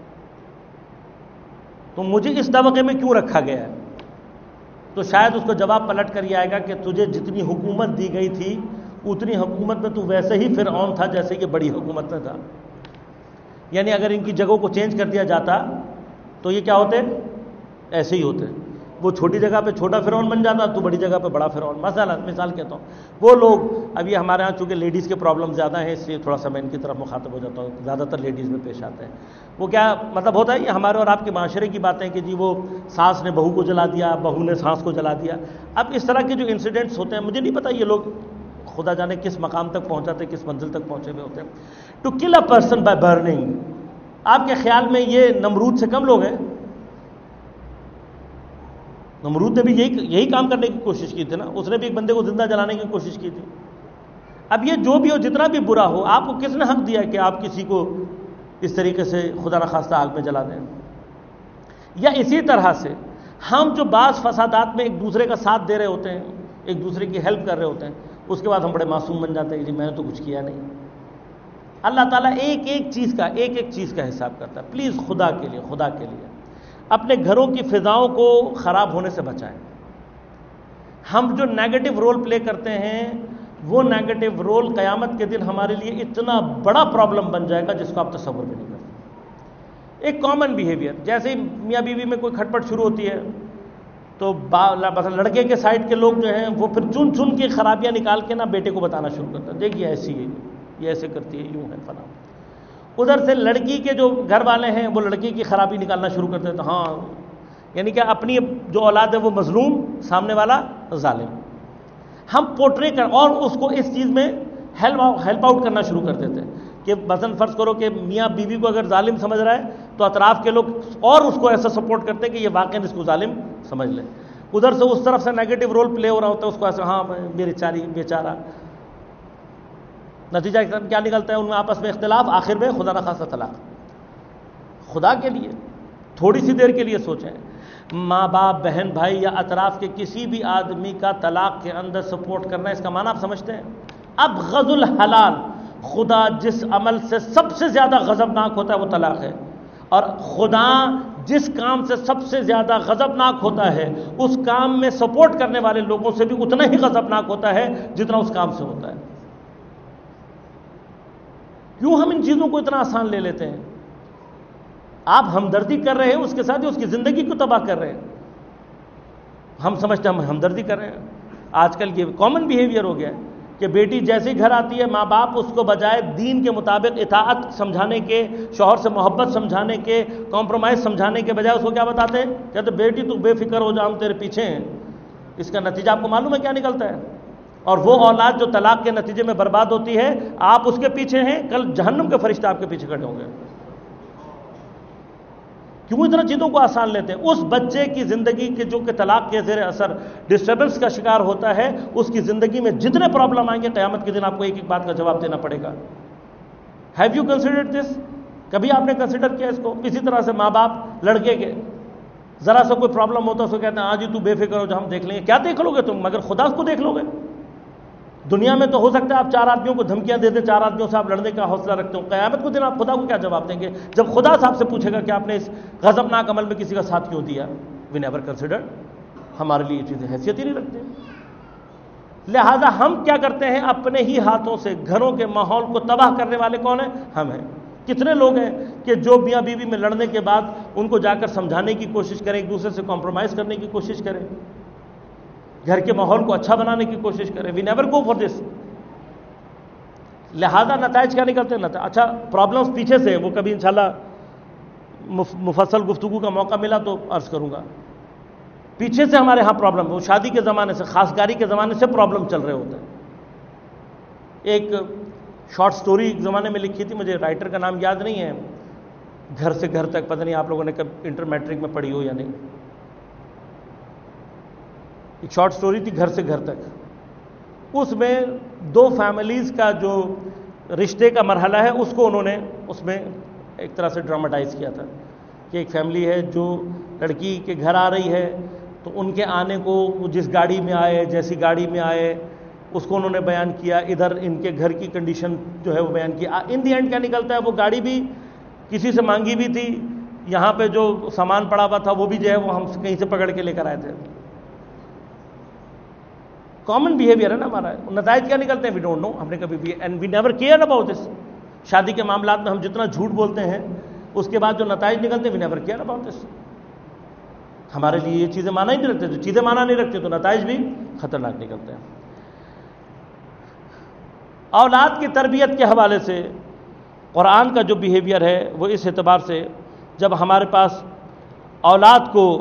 تو مجھے اس طبقے میں کیوں رکھا گیا ہے؟ تو شاید اس کو جواب پلٹ کر یہ آئے گا کہ تجھے جتنی حکومت دی گئی تھی اتنی حکومت میں تو ویسے ہی فرعون تھا جیسے یہ بڑی حکومت میں تھا، یعنی اگر ان کی جگہوں کو چینج کر دیا جاتا تو یہ کیا ہوتے؟ ایسے ہی ہوتے، وہ چھوٹی جگہ پہ چھوٹا فرعون بن جاتا، تو بڑی جگہ پہ بڑا فرعون۔ مثال کہتا ہوں، وہ لوگ، اب یہ ہمارے ہاں چونکہ لیڈیز کے پرابلم زیادہ ہیں، اس لیے تھوڑا سا میں ان کی طرف مخاطب ہو جاتا ہوں، زیادہ تر لیڈیز میں پیش آتے ہیں۔ وہ کیا مطلب ہوتا ہے، یہ ہمارے اور آپ کے معاشرے کی باتیں کہ جی وہ ساس نے بہو کو جلا دیا، بہو نے ساس کو جلا دیا۔ اب اس طرح کے جو انسیڈنٹس ہوتے ہیں، مجھے نہیں پتا یہ لوگ خدا جانے کس مقام تک پہنچاتے، کس منزل تک پہنچے ہوئے ہوتے ہیں۔ To kill a person by burning, آپ کے خیال میں یہ نمرود سے کم لوگ ہیں؟ نمرود نے بھی یہی کام کرنے کی کوشش کی تھی نا، اس نے بھی ایک بندے کو زندہ جلانے کی کوشش کی تھی۔ اب یہ جو بھی ہو، جتنا بھی برا ہو، آپ کو کس نے حق دیا کہ آپ کسی کو اس طریقے سے خدا نخواستہ آگ میں جلا دیں؟ یا اسی طرح سے ہم جو بعض فسادات میں ایک دوسرے کا ساتھ دے رہے ہوتے ہیں، ایک دوسرے کی ہیلپ کر رہے ہوتے ہیں، اس کے بعد ہم بڑے معصوم بن جاتے ہیں کہ جی میں نے تو کچھ کیا نہیں۔ اللہ تعالیٰ ایک ایک چیز کا حساب کرتا ہے۔ پلیز خدا کے لیے اپنے گھروں کی فضاؤں کو خراب ہونے سے بچائیں۔ ہم جو نیگیٹو رول پلے کرتے ہیں، وہ نیگیٹو رول قیامت کے دن ہمارے لیے اتنا بڑا پرابلم بن جائے گا جس کو آپ تصور بھی نہیں کرتے۔ ایک کامن بیہیویئر، جیسے ہی میاں بیوی میں کوئی کھٹپٹ شروع ہوتی ہے تو مثلا لڑکے کے سائڈ کے لوگ جو ہیں وہ پھر چن کے خرابیاں نکال کے نا بیٹے کو بتانا شروع کرتے ہیں، دیکھیے ایسی ہے، یہ ایسے کرتی ہے، یوں ہے فلاں۔ ادھر سے لڑکی کے جو گھر والے ہیں وہ لڑکی کی خرابی نکالنا شروع کرتے ہیں، تو ہاں یعنی کہ اپنی جو اولاد ہے وہ مظلوم، سامنے والا ظالم۔ ہم پورٹری کر اور اس کو اس چیز میں ہیلپ آؤٹ کرنا شروع کر دیتے ہیں کہ مثلاً فرض کرو کہ میاں بیوی کو اگر ظالم سمجھ رہا ہے تو اطراف کے لوگ اور اس کو ایسا سپورٹ کرتے ہیں کہ یہ واقعی اس کو ظالم سمجھ لے۔ ادھر سے اس طرف سے نیگیٹو رول پلے ہو رہا ہوتا ہے، اس کو ایسا ہاں میری چاری بیچارہ۔ نتیجہ کیا نکلتا ہے؟ ان میں آپس میں اختلاف، آخر میں خدا نخواستہ طلاق۔ خدا کے لیے تھوڑی سی دیر کے لیے سوچیں، ماں باپ، بہن بھائی یا اطراف کے کسی بھی آدمی کا طلاق کے اندر سپورٹ کرنا، اس کا معنی آپ سمجھتے ہیں؟ ابغض الحلال، خدا جس عمل سے سب سے زیادہ غضبناک ہوتا ہے وہ طلاق ہے، اور خدا جس کام سے سب سے زیادہ غضبناک ہوتا ہے اس کام میں سپورٹ کرنے والے لوگوں سے بھی اتنا ہی غضبناک ہوتا ہے جتنا اس کام سے ہوتا ہے۔ کیوں ہم ان چیزوں کو اتنا آسان لے لیتے ہیں؟ آپ ہمدردی کر رہے ہیں اس کے ساتھ، اس کی زندگی کو تباہ کر رہے ہیں۔ ہم سمجھتے ہیں ہم ہمدردی کر رہے ہیں۔ آج کل یہ کامن بیہیویئر ہو گیا ہے کہ بیٹی جیسے گھر آتی ہے، ماں باپ اس کو بجائے دین کے مطابق اطاعت سمجھانے کے، شوہر سے محبت سمجھانے کے، کمپرومائز سمجھانے کے بجائے اس کو کیا بتاتے ہیں؟ کہتے بیٹی تو بے فکر ہو جا، ہم تیرے پیچھے ہیں۔ اس کا نتیجہ آپ کو معلوم ہے کیا نکلتا ہے؟ اور وہ اولاد جو طلاق کے نتیجے میں برباد ہوتی ہے، آپ اس کے پیچھے ہیں، کل جہنم کے فرشتے آپ کے پیچھے کھڑے ہوں گے۔ کیوں اتنا چیزوں کو آسان لیتے ہیں؟ اس بچے کی زندگی کے جو کہ طلاق کے زیر اثر ڈسٹربنس کا شکار ہوتا ہے، اس کی زندگی میں جتنے پرابلم آئیں گے قیامت کے دن آپ کو ایک ایک بات کا جواب دینا پڑے گا۔ Have you considered this? کبھی آپ نے کنسیڈر کیا اس کو؟ اسی طرح سے ماں باپ لڑکے کے ذرا سا کوئی پرابلم ہوتا ہے اس کو کہتے ہیں ہاں جی تو بے فکر ہو جو، ہم دیکھ لیں گے۔ کیا دیکھ لو گے تم؟ مگر خدا کو دیکھ لو گے؟ دنیا میں تو ہو سکتا ہے آپ 4 آدمیوں کو دھمکیاں دے دیں، 4 آدمیوں سے آپ لڑنے کا حوصلہ رکھتے ہو، قیامت کو دن آپ خدا کو کیا جواب دیں گے جب خدا صاحب سے پوچھے گا کہ آپ نے اس غضبناک عمل میں کسی کا ساتھ کیوں دیا؟ We never considered. ہمارے لیے یہ چیزیں حیثیت ہی نہیں رکھتے۔ لہذا ہم کیا کرتے ہیں؟ اپنے ہی ہاتھوں سے گھروں کے ماحول کو تباہ کرنے والے کون ہیں؟ ہم ہیں۔ کتنے لوگ ہیں کہ جو میاں بیوی میں لڑنے کے بعد ان کو جا کر سمجھانے کی کوشش کریں، ایک دوسرے سے کمپرومائز کرنے کی کوشش کریں، گھر کے ماحول کو اچھا بنانے کی کوشش کریں۔ We never go for this. لہذا نتائج کیا نکلتے ہیں؟ اچھا پرابلمز پیچھے سے، وہ کبھی انشاءاللہ مفصل گفتگو کا موقع ملا تو عرض کروں گا۔ پیچھے سے ہمارے ہاں پرابلم، وہ شادی کے زمانے سے، خاصگاری کے زمانے سے پرابلم چل رہے ہوتے ہیں. ایک شارٹ سٹوری ایک زمانے میں لکھی تھی، مجھے رائٹر کا نام یاد نہیں ہے، گھر سے گھر تک، پتہ نہیں آپ لوگوں نے کب انٹر میٹرک میں پڑھی ہو یا نہیں. ایک شارٹ سٹوری تھی، گھر سے گھر تک. اس میں دو فیملیز کا جو رشتے کا مرحلہ ہے اس کو انہوں نے اس میں ایک طرح سے ڈراماٹائز کیا تھا کہ ایک فیملی ہے جو لڑکی کے گھر آ رہی ہے تو ان کے آنے کو وہ جس گاڑی میں آئے، جیسی گاڑی میں آئے، اس کو انہوں نے بیان کیا. ادھر ان کے گھر کی کنڈیشن جو ہے وہ بیان کیا. ان دی اینڈ کیا نکلتا ہے، وہ گاڑی بھی کسی سے مانگی بھی تھی، یہاں پہ جو سامان پڑا ہوا تھا وہ بھی جو ہے وہ ہم کہیں سے پکڑ کے لے کر آئے تھے. کامن بیہیویئر ہے نا ہمارا. نتائج کیا نکلتے ہیں، وی ڈونٹ نو. ہم نے کبھی بھی and we never care about this. شادی کے معاملات میں ہم جتنا جھوٹ بولتے ہیں اس کے بعد جو نتائج نکلتے ہیں، we never care about this. ہمارے لیے یہ چیزیں مانا ہی نہیں رکھتے. جو چیزیں مانا نہیں رکھتے تو نتائج بھی خطرناک نکلتے ہیں. اولاد کی تربیت کے حوالے سے قرآن کا جو بیہیویئر ہے وہ اس اعتبار سے، جب ہمارے پاس اولاد کو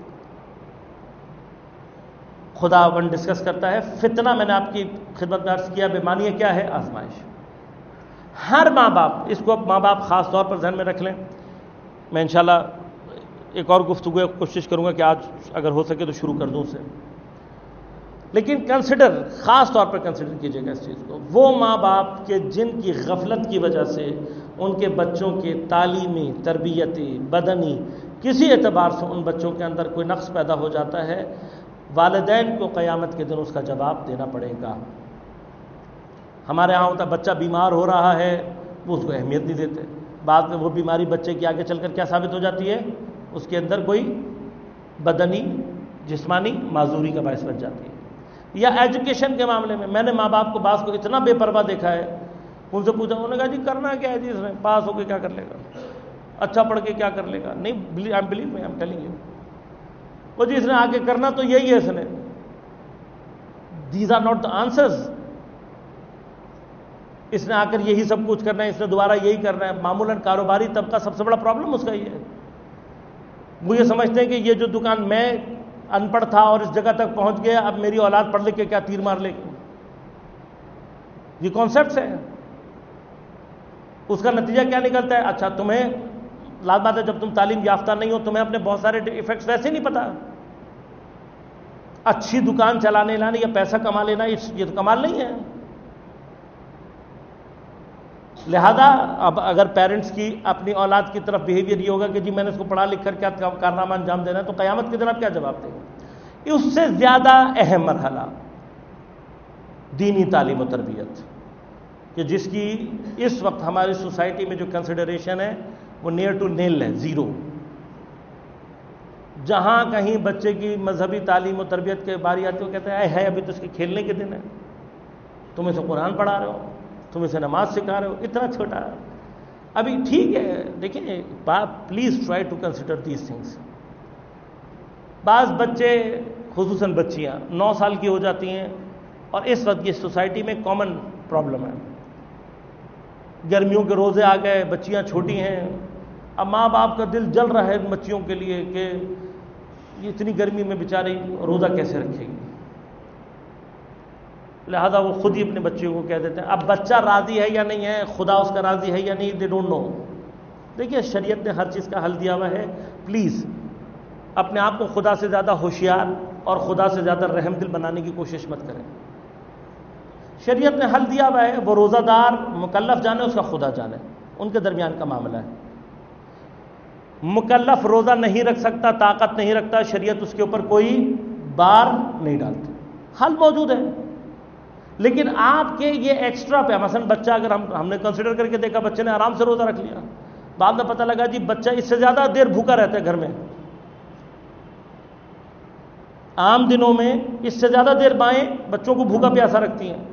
خدا ون ڈسکس کرتا ہے، فتنہ میں نے آپ کی خدمت میں عرض کیا، بے معنی ہے کیا ہے، آزمائش. ہر ماں باپ، اس کو ماں باپ خاص طور پر ذہن میں رکھ لیں. میں انشاءاللہ ایک اور گفتگو کوشش کروں گا کہ آج اگر ہو سکے تو شروع کر دوں اسے، لیکن کنسیڈر، خاص طور پر کنسیڈر کیجیے گا اس چیز کو. وہ ماں باپ کے جن کی غفلت کی وجہ سے ان کے بچوں کے تعلیمی، تربیتی، بدنی کسی اعتبار سے ان بچوں کے اندر کوئی نقص پیدا ہو جاتا ہے، والدین کو قیامت کے دن اس کا جواب دینا پڑے گا. ہمارے ہاں ہوتا بچہ بیمار ہو رہا ہے، وہ اس کو اہمیت نہیں دیتے. بعد میں وہ بیماری بچے کی آگے چل کر کیا ثابت ہو جاتی ہے، اس کے اندر کوئی بدنی، جسمانی معذوری کا باعث بن جاتی ہے. یا ایجوکیشن کے معاملے میں نے ماں باپ کو بعض کو اتنا بے پرواہ دیکھا ہے. ان سے پوچھا، انہوں نے کہا جی کرنا کیا ہے جی، اس نے پاس ہو کے کیا کر لے گا، اچھا پڑھ کے کیا کر لے گا. نہیں، I am believe me, I am telling you, وہ جی اس نے آگے کرنا تو یہی ہے. اس نے، these are not the answers. اس نے آ کر یہی سب کچھ کرنا ہے، اس نے دوبارہ یہی کرنا ہے. معمولاً کاروباری طبقہ سب سے بڑا پرابلم اس کا یہ ہے. وہ یہ سمجھتے ہیں کہ یہ جو دکان میں ان پڑھ تھا اور اس جگہ تک پہنچ گیا، اب میری اولاد پڑھ لکھ کے کیا تیر مار لے گی. یہ کانسیپٹس ہیں. اس کا نتیجہ کیا نکلتا ہے، اچھا تمہیں لازم بات ہے جب تم تعلیم یافتہ نہیں ہو تمہیں اپنے بہت سارے ایفیکٹس ویسے نہیں پتا. اچھی دکان چلانے لانے یا پیسہ کما لینا یہ تو کمال نہیں ہے. لہذا اب اگر پیرنٹس کی اپنی اولاد کی طرف بیہیویئر یہ ہوگا کہ جی میں نے اس کو پڑھا لکھ کر کیا کارنامہ انجام دینا ہے، تو قیامت کے دن آپ کیا جواب دیں گے. اس سے زیادہ اہم مرحلہ دینی تعلیم و تربیت، کہ جس کی اس وقت ہماری سوسائٹی میں جو کنسیڈریشن ہے وہ نیئر ٹو نیل ہے، زیرو. جہاں کہیں بچے کی مذہبی تعلیم و تربیت کے باری آتی ہے وہ کہتے ہیں ابھی تو اس کے کھیلنے کے دن ہے، تم اسے قرآن پڑھا رہے ہو، تم اسے نماز سکھا رہے ہو، اتنا چھوٹا ہے ابھی. ٹھیک ہے، دیکھیں please try to consider these things. بعض بچے، خصوصاً بچیاں 9 سال کی ہو جاتی ہیں، اور اس وقت یہ سوسائٹی میں کامن پرابلم ہے. گرمیوں کے روزے آ گئے، بچیاں چھوٹی ہیں، اب ماں باپ کا دل جل رہا ہے ان بچیوں کے لیے کہ یہ اتنی گرمی میں بیچاری روزہ کیسے رکھے گی. لہذا وہ خود ہی اپنے بچوں کو کہہ دیتے ہیں. اب بچہ راضی ہے یا نہیں ہے، خدا اس کا راضی ہے یا نہیں، دے ڈونٹ نو. دیکھیے شریعت نے ہر چیز کا حل دیا ہوا ہے. پلیز اپنے آپ کو خدا سے زیادہ ہوشیار اور خدا سے زیادہ رحم دل بنانے کی کوشش مت کریں. شریعت نے حل دیا ہوا ہے، وہ روزہ دار مکلف جانے اس کا خدا جانے، ان کے درمیان کا معاملہ ہے. مکلف روزہ نہیں رکھ سکتا، طاقت نہیں رکھتا، شریعت اس کے اوپر کوئی بار نہیں ڈالتی، حل موجود ہے. لیکن آپ کے یہ ایکسٹرا پہ، مثلا بچہ اگر ہم نے کنسیڈر کر کے دیکھا بچے نے آرام سے روزہ رکھ لیا، بعد میں پتہ لگا جی بچہ اس سے زیادہ دیر بھوکا رہتا ہے گھر میں. عام دنوں میں اس سے زیادہ دیر مائیں بچوں کو بھوکا پیاسا رکھتی ہیں.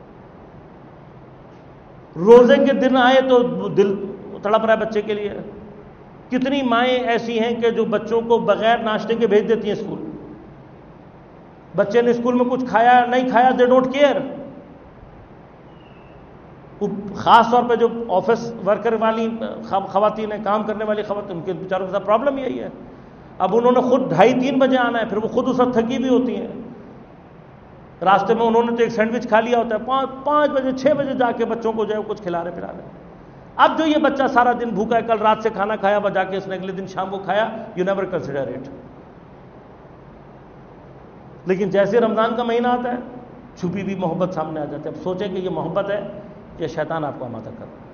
روزے کے دن آئے تو دل تڑپ رہا ہے بچے کے لیے. کتنی مائیں ایسی ہیں کہ جو بچوں کو بغیر ناشتے کے بھیج دیتی ہیں اسکول. بچے نے اسکول میں کچھ کھایا نہیں کھایا، دے ڈونٹ کیئر. خاص طور پہ جو آفس ورکر والی خواتین ہیں، کام کرنے والی خواتین، ان کے بیچاروں کے ساتھ پرابلم یہی ہے. اب انہوں نے خود 2:30-3 بجے آنا ہے، پھر وہ خود اس وقت تھکی بھی ہوتی ہیں، راستے میں انہوں نے تو ایک سینڈوچ کھا لیا ہوتا ہے، 5 بجے 6 بجے جا کے بچوں کو جو ہے کچھ کھلا رہے پلا رہے۔ اب جو یہ بچہ سارا دن بھوکا ہے، کل رات سے کھانا کھایا وہ جا کے اس نے اگلے دن شام کو کھایا، یو نیور کنسیڈر اٹ۔ لیکن جیسے رمضان کا مہینہ آتا ہے چھپی بھی محبت سامنے آ جاتی ہے۔ اب سوچیں کہ یہ محبت ہے یا شیطان آپ کو آمادہ کر رہا ہے۔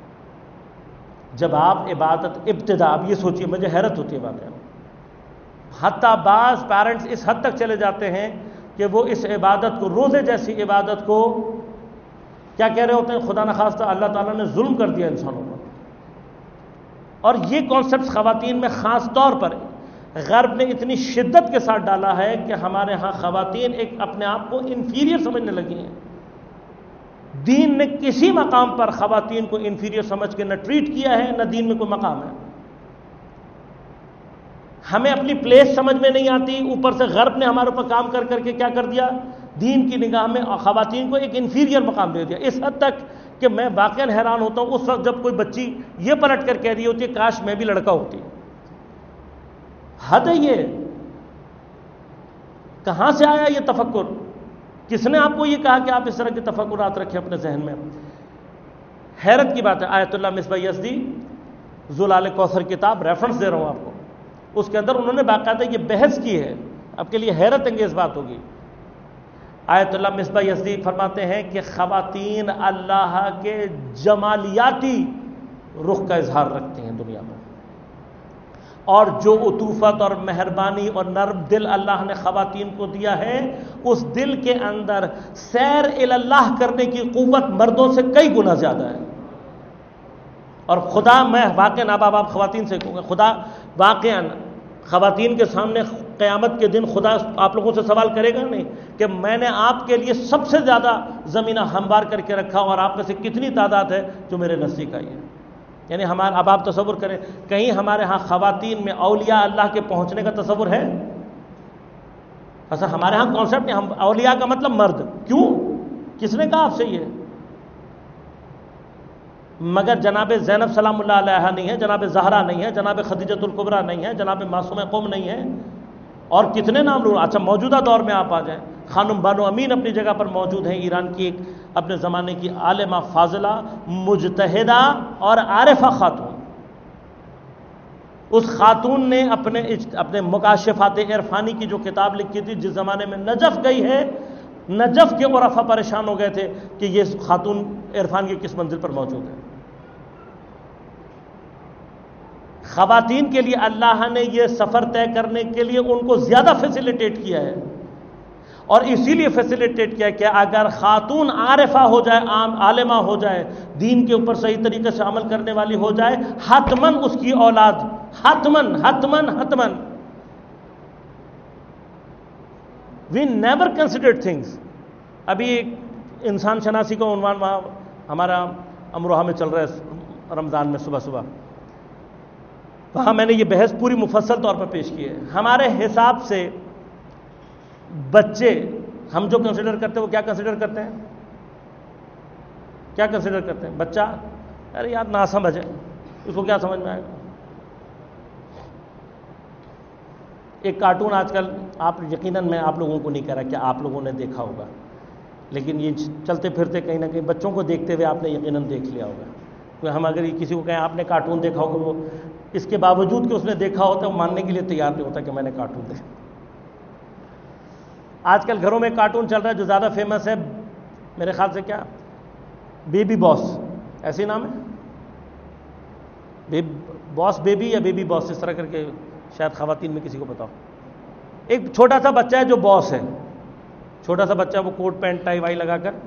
جب آپ عبادت ابتدا، اب یہ سوچئے، مجھے حیرت ہوتی ہے واقعہ، حتیٰ بعض پیرنٹس اس حد تک چلے جاتے ہیں کہ وہ اس عبادت کو، روزے جیسی عبادت کو کیا کہہ رہے ہوتے ہیں، خدا نخواستہ اللہ تعالیٰ نے ظلم کر دیا انسانوں پر۔ اور یہ کانسیپٹ خواتین میں خاص طور پر غرب نے اتنی شدت کے ساتھ ڈالا ہے کہ ہمارے ہاں خواتین ایک اپنے آپ کو انفیریئر سمجھنے لگی ہیں۔ دین نے کسی مقام پر خواتین کو انفیریئر سمجھ کے نہ ٹریٹ کیا ہے، نہ دین میں کوئی مقام ہے۔ ہمیں اپنی پلیس سمجھ میں نہیں آتی، اوپر سے غرب نے ہمارے اوپر کام کر کر کے کیا کر دیا، دین کی نگاہ میں خواتین کو ایک انفیریئر مقام دے دیا، اس حد تک کہ میں واقعاً حیران ہوتا ہوں اس وقت جب کوئی بچی یہ پلٹ کر کہہ رہی ہوتی ہے کاش میں بھی لڑکا ہوتی۔ حد ہے یہ، کہاں سے آیا یہ تفکر؟ کس نے آپ کو یہ کہا کہ آپ اس طرح کے تفکرات رکھیں اپنے ذہن میں؟ حیرت کی بات ہے، آیت اللہ مصباح یزدی زلال کوثر کتاب ریفرنس دے رہا ہوں آپ کو، اس کے اندر انہوں نے باقاعدہ یہ بحث کی ہے، آپ کے لیے حیرت انگیز بات ہوگی۔ آیت اللہ مصباح یزدی فرماتے ہیں کہ خواتین اللہ کے جمالیاتی رخ کا اظہار رکھتی ہیں دنیا میں، اور جو عطوفت اور مہربانی اور نرم دل اللہ نے خواتین کو دیا ہے، اس دل کے اندر سیر اللہ کرنے کی قوت مردوں سے کئی گنا زیادہ ہے۔ اور خدا، میں واقعاً اب آپ خواتین سے کہوں گا، خدا واقعاً خواتین کے سامنے قیامت کے دن خدا آپ لوگوں سے سوال کرے گا نہیں کہ میں نے آپ کے لیے سب سے زیادہ زمینہ ہموار کر کے رکھا اور آپ میں سے کتنی تعداد ہے جو میرے نزدیک آئی ہے۔ یعنی اب آپ تصور کریں، کہیں ہمارے ہاں خواتین میں اولیاء اللہ کے پہنچنے کا تصور ہے؟ ایسا ہمارے ہاں کانسیپٹ نہیں، ہم اولیاء کا مطلب مرد، کیوں؟ کس نے کہا آپ سے یہ؟ مگر جناب زینب سلام اللہ علیہا نہیں ہے، جناب زہرا نہیں ہے، جناب خدیجۃ الکبریٰ نہیں ہے، جناب معصومہ قوم نہیں ہے، اور کتنے نام لوں؟ اچھا موجودہ دور میں آپ آ جائیں، خانم بانو امین اپنی جگہ پر موجود ہیں، ایران کی ایک اپنے زمانے کی عالمہ فاضلہ مجتہدہ اور عارفہ خاتون۔ اس خاتون نے اپنے مکاشفات عرفانی کی جو کتاب لکھی تھی، جس زمانے میں نجف گئی ہے، نجف کے عرفا پریشان ہو گئے تھے کہ یہ خاتون عرفان کی کس منزل پر موجود ہے۔ خواتین کے لیے اللہ نے یہ سفر طے کرنے کے لیے ان کو زیادہ فیسیلیٹیٹ کیا ہے، اور اسی لیے فیسیلیٹیٹ کیا کہ اگر خاتون عارفہ ہو جائے، عالمہ ہو جائے، دین کے اوپر صحیح طریقے سے عمل کرنے والی ہو جائے، حتماً اس کی اولاد حتماً وی نیور کنسیڈرڈ تھنگس۔ ابھی ایک انسان شناسی کا عنوان وہاں ہمارا امروہہ میں چل رہا ہے رمضان میں صبح، وہاں میں نے یہ بحث پوری مفصل طور پر پیش کی ہے۔ ہمارے حساب سے بچے ہم جو کنسیڈر کرتے ہیں وہ کیا کنسیڈر کرتے ہیں؟ کیا کنسیڈر کرتے ہیں؟ بچہ ارے یار ناسمجھ ہے، اس کو کیا سمجھ میں آئے گا؟ ایک کارٹون آج کل، آپ یقیناً میں آپ لوگوں کو نہیں کہہ رہا کہ آپ لوگوں نے دیکھا ہوگا، لیکن یہ چلتے پھرتے کہیں نہ کہیں بچوں کو دیکھتے ہوئے آپ نے یقیناً دیکھ لیا ہوگا۔ ہم اگر کسی کو کہیں آپ نے کارٹون دیکھا ہوگا، وہ اس کے باوجود کہ اس نے دیکھا ہوتا ہے وہ ماننے کے لیے تیار نہیں ہوتا کہ میں نے کارٹون دیکھا۔ آج کل گھروں میں کارٹون چل رہا ہے جو زیادہ فیمس ہے میرے خیال سے، کیا بیبی باس، ایسے نام ہے، باس بیبی یا بیبی باس، اس طرح کر کے، شاید خواتین میں کسی کو پتا ہو۔ ایک چھوٹا سا بچہ ہے جو باس ہے، چھوٹا سا بچہ، وہ کوٹ پینٹ ٹائی وائی لگا کر،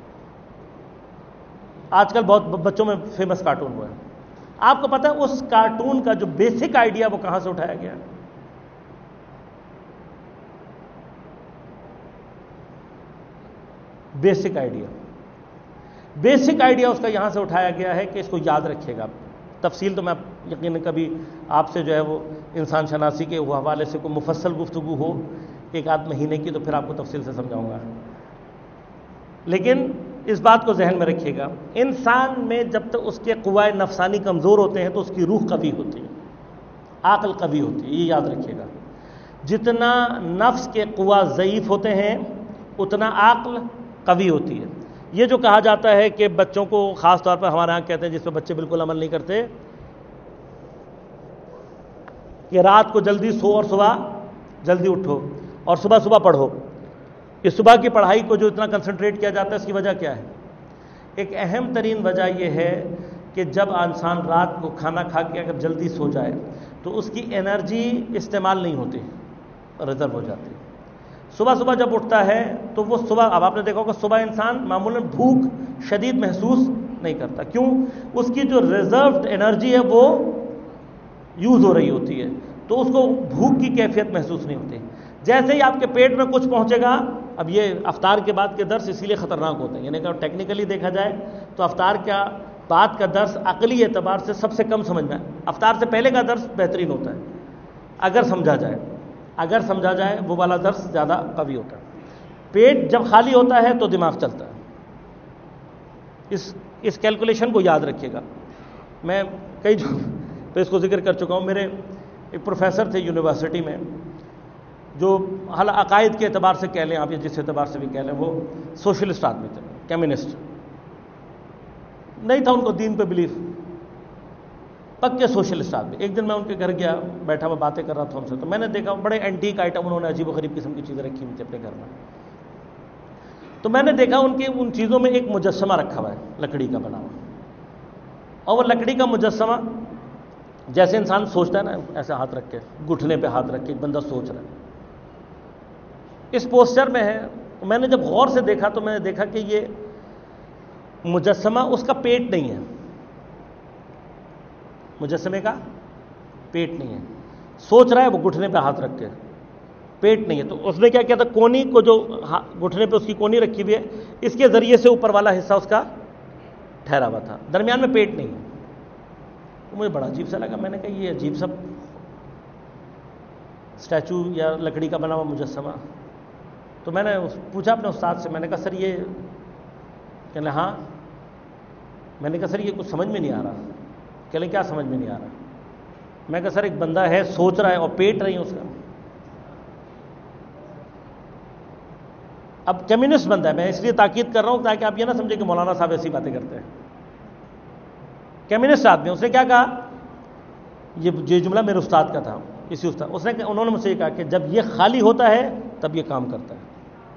آج کل بہت بچوں میں فیمس کارٹون ہوا ہے۔ آپ کو پتا ہے اس کارٹون کا جو بیسک آئیڈیا وہ کہاں سے اٹھایا گیا؟ بیسک آئیڈیا اس کا یہاں سے اٹھایا گیا ہے کہ اس کو یاد رکھے گا۔ تفصیل تو میں یقیناً کبھی آپ سے جو ہے وہ انسان شناسی کے حوالے سے کوئی مفصل گفتگو ہو ایک آدھ مہینے کی تو پھر آپ کو تفصیل سے سمجھاؤں گا، لیکن اس بات کو ذہن میں رکھیے گا، انسان میں جب تک اس کے قوائے نفسانی کمزور ہوتے ہیں تو اس کی روح قوی ہوتی ہے، عقل قوی ہوتی ہے، یہ یاد رکھیے گا۔ جتنا نفس کے قوا ضعیف ہوتے ہیں اتنا عقل قوی ہوتی ہے۔ یہ جو کہا جاتا ہے کہ بچوں کو خاص طور پر ہمارے یہاں کہتے ہیں جس پہ بچے بالکل عمل نہیں کرتے کہ رات کو جلدی سو اور صبح جلدی اٹھو اور صبح صبح پڑھو۔ اس صبح کی پڑھائی کو جو اتنا کنسنٹریٹ کیا جاتا ہے اس کی وجہ کیا ہے؟ ایک اہم ترین وجہ یہ ہے کہ جب انسان رات کو کھانا کھا کے اگر جلدی سو جائے تو اس کی انرجی استعمال نہیں ہوتی، ریزرو ہو جاتی۔ صبح صبح جب اٹھتا ہے تو وہ صبح، اب آپ نے دیکھا ہوگا صبح انسان معمولاً بھوک شدید محسوس نہیں کرتا، کیوں؟ اس کی جو ریزروڈ انرجی ہے وہ یوز ہو رہی ہوتی ہے، تو اس کو بھوک کی کیفیت محسوس نہیں ہوتی۔ جیسے ہی آپ کے پیٹ میں کچھ پہنچے گا، اب یہ افطار کے بعد کے درس اسی لیے خطرناک ہوتے ہیں، یعنی کہ ٹیکنیکلی دیکھا جائے تو افطار کا بعد کا درس عقلی اعتبار سے سب سے کم سمجھ میں، افطار سے پہلے کا درس بہترین ہوتا ہے اگر سمجھا جائے وہ والا درس زیادہ قوی ہوتا ہے۔ پیٹ جب خالی ہوتا ہے تو دماغ چلتا ہے، اس کیلکولیشن کو یاد رکھیے گا۔ میں کئی پہ اس کو ذکر کر چکا ہوں۔ میرے ایک پروفیسر تھے یونیورسٹی میں جو عقائد کے اعتبار سے کہہ لیں آپ یا جس اعتبار سے بھی کہہ لیں، وہ سوشلسٹ آدمی تھے، کمیونسٹ نہیں تھا ان کو دین پہ بلیف، پکے سوشلسٹ آدمی۔ ایک دن میں ان کے گھر گیا، بیٹھا ہوا باتیں کر رہا تھا ان سے، تو میں نے دیکھا بڑے اینٹیک آئٹم انہوں نے عجیب و غریب قسم کی چیزیں رکھی ہوئی تھی اپنے گھر میں۔ تو میں نے دیکھا ان چیزوں میں ایک مجسمہ رکھا ہوا ہے لکڑی کا بنا ہوا، اور وہ لکڑی کا مجسمہ جیسے انسان سوچتا ہے نا، ایسے ہاتھ رکھ کے گھٹنے پہ ہاتھ رکھ کے ایک بندہ سوچ رہا ہے، اس پوسچر میں ہے۔ میں نے جب غور سے دیکھا تو میں نے دیکھا کہ یہ مجسمہ، اس کا پیٹ نہیں ہے، مجسمے کا پیٹ نہیں ہے، سوچ رہا ہے وہ گھٹنے پہ ہاتھ رکھ کے، پیٹ نہیں ہے۔ تو اس نے کیا کیا تھا، کونی کو جو گھٹنے پہ اس کی کونی رکھی ہوئی ہے، اس کے ذریعے سے اوپر والا حصہ اس کا ٹھہرا ہوا تھا، درمیان میں پیٹ نہیں ہے۔ تو مجھے بڑا عجیب سا لگا، میں نے کہا یہ عجیب سا اسٹیچو یا لکڑی کا بنا ہوا مجسمہ۔ تو میں نے پوچھا اپنے استاد سے، میں نے کہا سر یہ، کہنے ہاں، میں نے کہا سر یہ کچھ سمجھ میں نہیں آ رہا۔ کہنے کیا سمجھ میں نہیں آ رہا؟ میں کہا سر ایک بندہ ہے سوچ رہا ہے اور پیٹ نہیں ہے اس کا۔ اب کمیونسٹ بندہ ہے، میں اس لیے تاکید کر رہا ہوں تاکہ آپ یہ نہ سمجھے کہ مولانا صاحب ایسی باتیں کرتے ہیں، کمیونسٹ آدمی۔ اس نے کیا کہا، یہ جملہ میرے استاد کا تھا، اسی استاد، انہوں نے مجھ سے یہ کہا کہ جب یہ خالی ہوتا ہے تب یہ کام کرتا ہے۔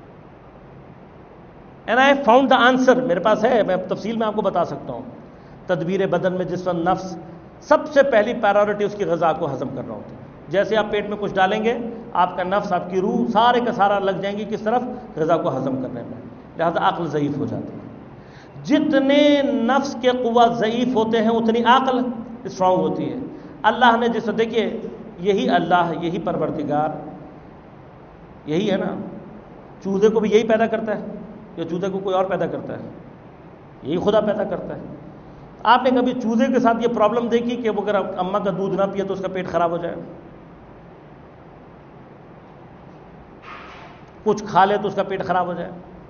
And I found the answer, میرے پاس ہے، میں تفصیل میں آپ کو بتا سکتا ہوں۔ تدبیر بدن میں جس وقت نفس سب سے پہلی پرائیورٹی اس کی غذا کو ہضم کرنا ہوتا ہے، جیسے آپ پیٹ میں کچھ ڈالیں گے آپ کا نفس، آپ کی روح سارے کا سارا لگ جائیں گی کس طرف، غذا کو ہضم کرنے میں، لہذا عقل ضعیف ہو جاتی ہے۔ جتنے نفس کے قوت ضعیف ہوتے ہیں اتنی عقل اسٹرانگ ہوتی ہے۔ اللہ نے جس، دیکھیے یہی اللہ، یہی پروردگار، یہی ہے نا، چوزے کو بھی یہی پیدا کرتا ہے یا چوزے کو کوئی اور پیدا کرتا ہے؟ یہی خدا پیدا کرتا ہے۔ آپ نے کبھی چوزے کے ساتھ یہ پرابلم دیکھی کہ وہ اگر اماں کا دودھ نہ پیے تو اس کا پیٹ خراب ہو جائے، کچھ کھا لے تو اس کا پیٹ خراب ہو جائے؟